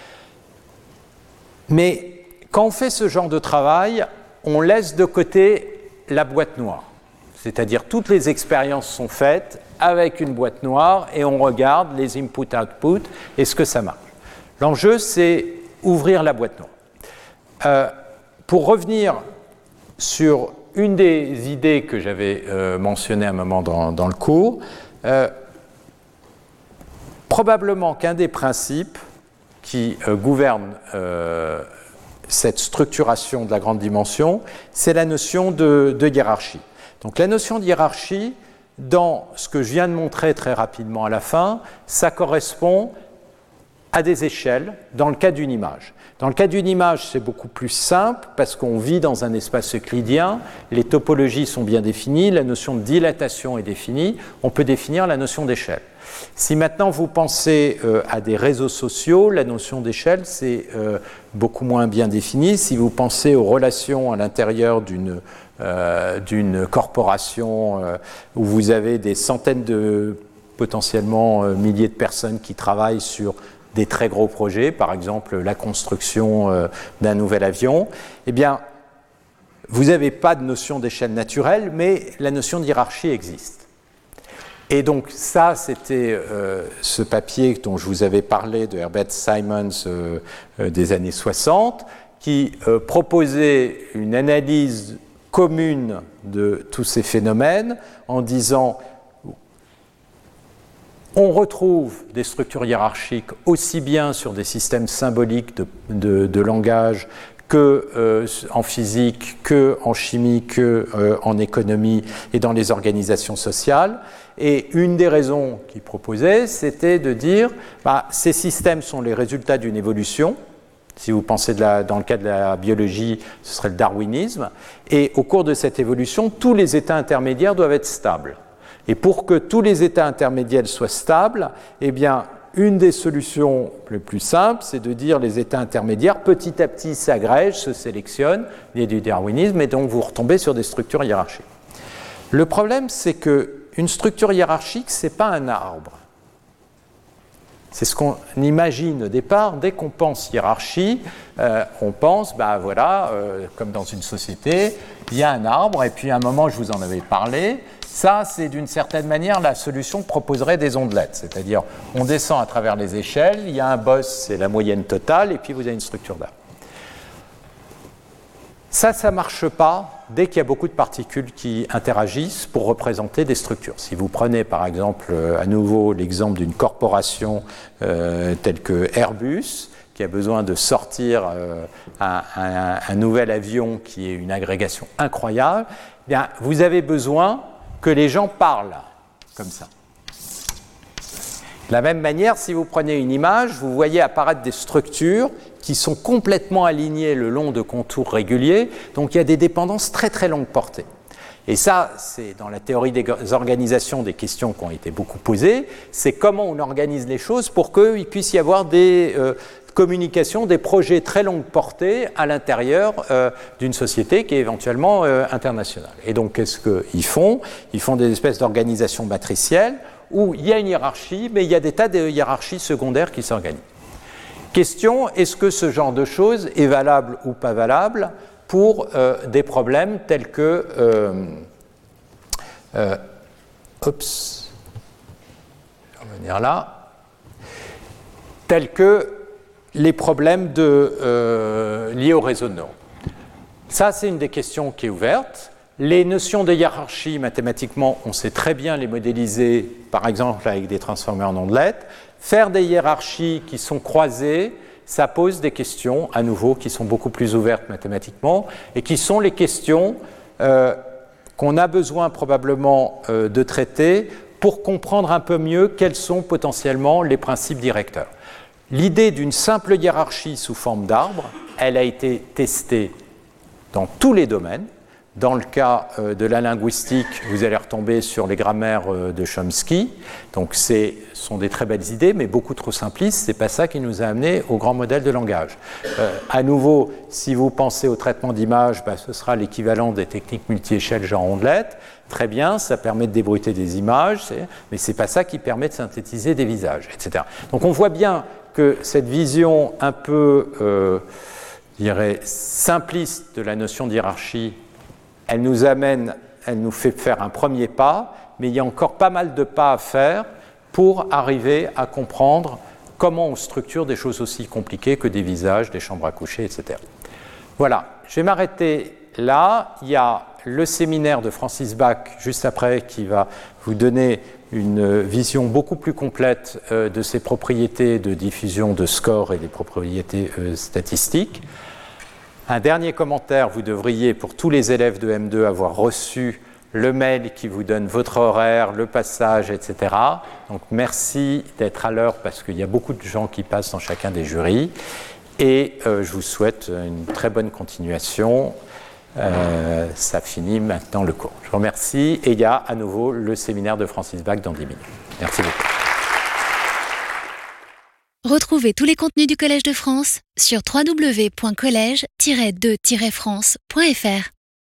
Speaker 2: Mais quand on fait ce genre de travail, on laisse de côté la boîte noire. C'est-à-dire toutes les expériences sont faites avec une boîte noire et on regarde les input-output et ce que ça marche. L'enjeu, c'est ouvrir la boîte noire. Euh, pour revenir sur une des idées que j'avais euh, mentionnées à un moment dans, dans le cours, euh, probablement qu'un des principes qui euh, gouverne euh, cette structuration de la grande dimension, c'est la notion de, de hiérarchie. Donc la notion de hiérarchie, dans ce que je viens de montrer très rapidement à la fin, ça correspond à des échelles dans le cas d'une image. Dans le cas d'une image, c'est beaucoup plus simple parce qu'on vit dans un espace euclidien, les topologies sont bien définies, la notion de dilatation est définie, on peut définir la notion d'échelle. Si maintenant vous pensez euh, à des réseaux sociaux, la notion d'échelle, c'est euh, beaucoup moins bien défini. Si vous pensez aux relations à l'intérieur d'une euh, d'une corporation euh, où vous avez des centaines de potentiellement euh, milliers de personnes qui travaillent sur des très gros projets, par exemple la construction euh, d'un nouvel avion, eh bien, vous n'avez pas de notion d'échelle naturelle, mais la notion de hiérarchie existe. Et donc ça, c'était euh, ce papier dont je vous avais parlé de Herbert Simons euh, euh, des années soixante, qui euh, proposait une analyse commune de tous ces phénomènes en disant on retrouve des structures hiérarchiques aussi bien sur des systèmes symboliques de, de, de langage que euh, en physique, que en chimie, que euh, en économie et dans les organisations sociales. Et une des raisons qu'il proposait, c'était de dire bah, ces systèmes sont les résultats d'une évolution. Si vous pensez de la, dans le cas de la biologie, ce serait le darwinisme. Et au cours de cette évolution, tous les états intermédiaires doivent être stables. Et pour que tous les états intermédiaires soient stables, eh bien, une des solutions les plus simples, c'est de dire les états intermédiaires, petit à petit, s'agrègent, se sélectionnent, il y a du darwinisme, et donc vous retombez sur des structures hiérarchiques. Le problème, c'est qu'une structure hiérarchique, ce n'est pas un arbre. C'est ce qu'on imagine au départ. Dès qu'on pense hiérarchie, euh, on pense, bah voilà, euh, comme dans une société, il y a un arbre, et puis à un moment, je vous en avais parlé. Ça, c'est d'une certaine manière la solution que proposerait des ondelettes. C'est-à-dire, on descend à travers les échelles, il y a un boss, c'est la moyenne totale, et puis vous avez une structure d'arbre. Ça, ça ne marche pas dès qu'il y a beaucoup de particules qui interagissent pour représenter des structures. Si vous prenez par exemple à nouveau l'exemple d'une corporation euh, telle que Airbus, qui a besoin de sortir euh, un, un, un nouvel avion qui est une agrégation incroyable, eh bien, vous avez besoin que les gens parlent comme ça. De la même manière, si vous prenez une image, vous voyez apparaître des structures qui sont complètement alignées le long de contours réguliers, donc il y a des dépendances très très longue portée. Et ça, c'est dans la théorie des organisations des questions qui ont été beaucoup posées, c'est comment on organise les choses pour qu'il puisse y avoir des euh, communications, des projets très longue portée à l'intérieur euh, d'une société qui est éventuellement euh, internationale. Et donc qu'est-ce qu'ils font ? Ils font des espèces d'organisations matricielles où il y a une hiérarchie, mais il y a des tas de hiérarchies secondaires qui s'organisent. Question, est-ce que ce genre de choses est valable ou pas valable pour euh, des problèmes tels que... Euh, euh, oups, je vais revenir là. Tels que les problèmes de, euh, liés au réseau de neurones. Ça, c'est une des questions qui est ouverte. Les notions de hiérarchie, mathématiquement, on sait très bien les modéliser, par exemple avec des transformeurs en ondelettes. Faire des hiérarchies qui sont croisées, ça pose des questions, à nouveau, qui sont beaucoup plus ouvertes mathématiquement, et qui sont les questions euh, qu'on a besoin probablement euh, de traiter pour comprendre un peu mieux quels sont potentiellement les principes directeurs. L'idée d'une simple hiérarchie sous forme d'arbre, elle a été testée dans tous les domaines. Dans le cas euh, de la linguistique, vous allez retomber sur les grammaires euh, de Chomsky. Donc, ce sont des très belles idées, mais beaucoup trop simplistes. Ce n'est pas ça qui nous a amené au grand modèle de langage. Euh, à nouveau, si vous pensez au traitement d'image, bah, ce sera l'équivalent des techniques multi-échelles genre ondelette. Très bien, ça permet de débruiter des images, mais ce n'est pas ça qui permet de synthétiser des visages, et cetera. Donc, on voit bien que cette vision un peu, euh, je dirais, simpliste de la notion de hiérarchie, elle nous amène, elle nous fait faire un premier pas, mais il y a encore pas mal de pas à faire pour arriver à comprendre comment on structure des choses aussi compliquées que des visages, des chambres à coucher, et cetera. Voilà, je vais m'arrêter là. Il y a le séminaire de Francis Bach juste après qui va vous donner une vision beaucoup plus complète euh, de ces propriétés de diffusion de score et des propriétés euh, statistiques. Un dernier commentaire, vous devriez, pour tous les élèves de M deux, avoir reçu le mail qui vous donne votre horaire, le passage, et cetera. Donc merci d'être à l'heure parce qu'il y a beaucoup de gens qui passent dans chacun des jurys. Et euh, je vous souhaite une très bonne continuation. Euh, ça finit maintenant le cours. Je vous remercie. Et il y a à nouveau le séminaire de Francis Bach dans dix minutes. Merci beaucoup.
Speaker 1: Retrouvez tous les contenus du Collège de France sur w w w point collège tiret de tiret france point f r.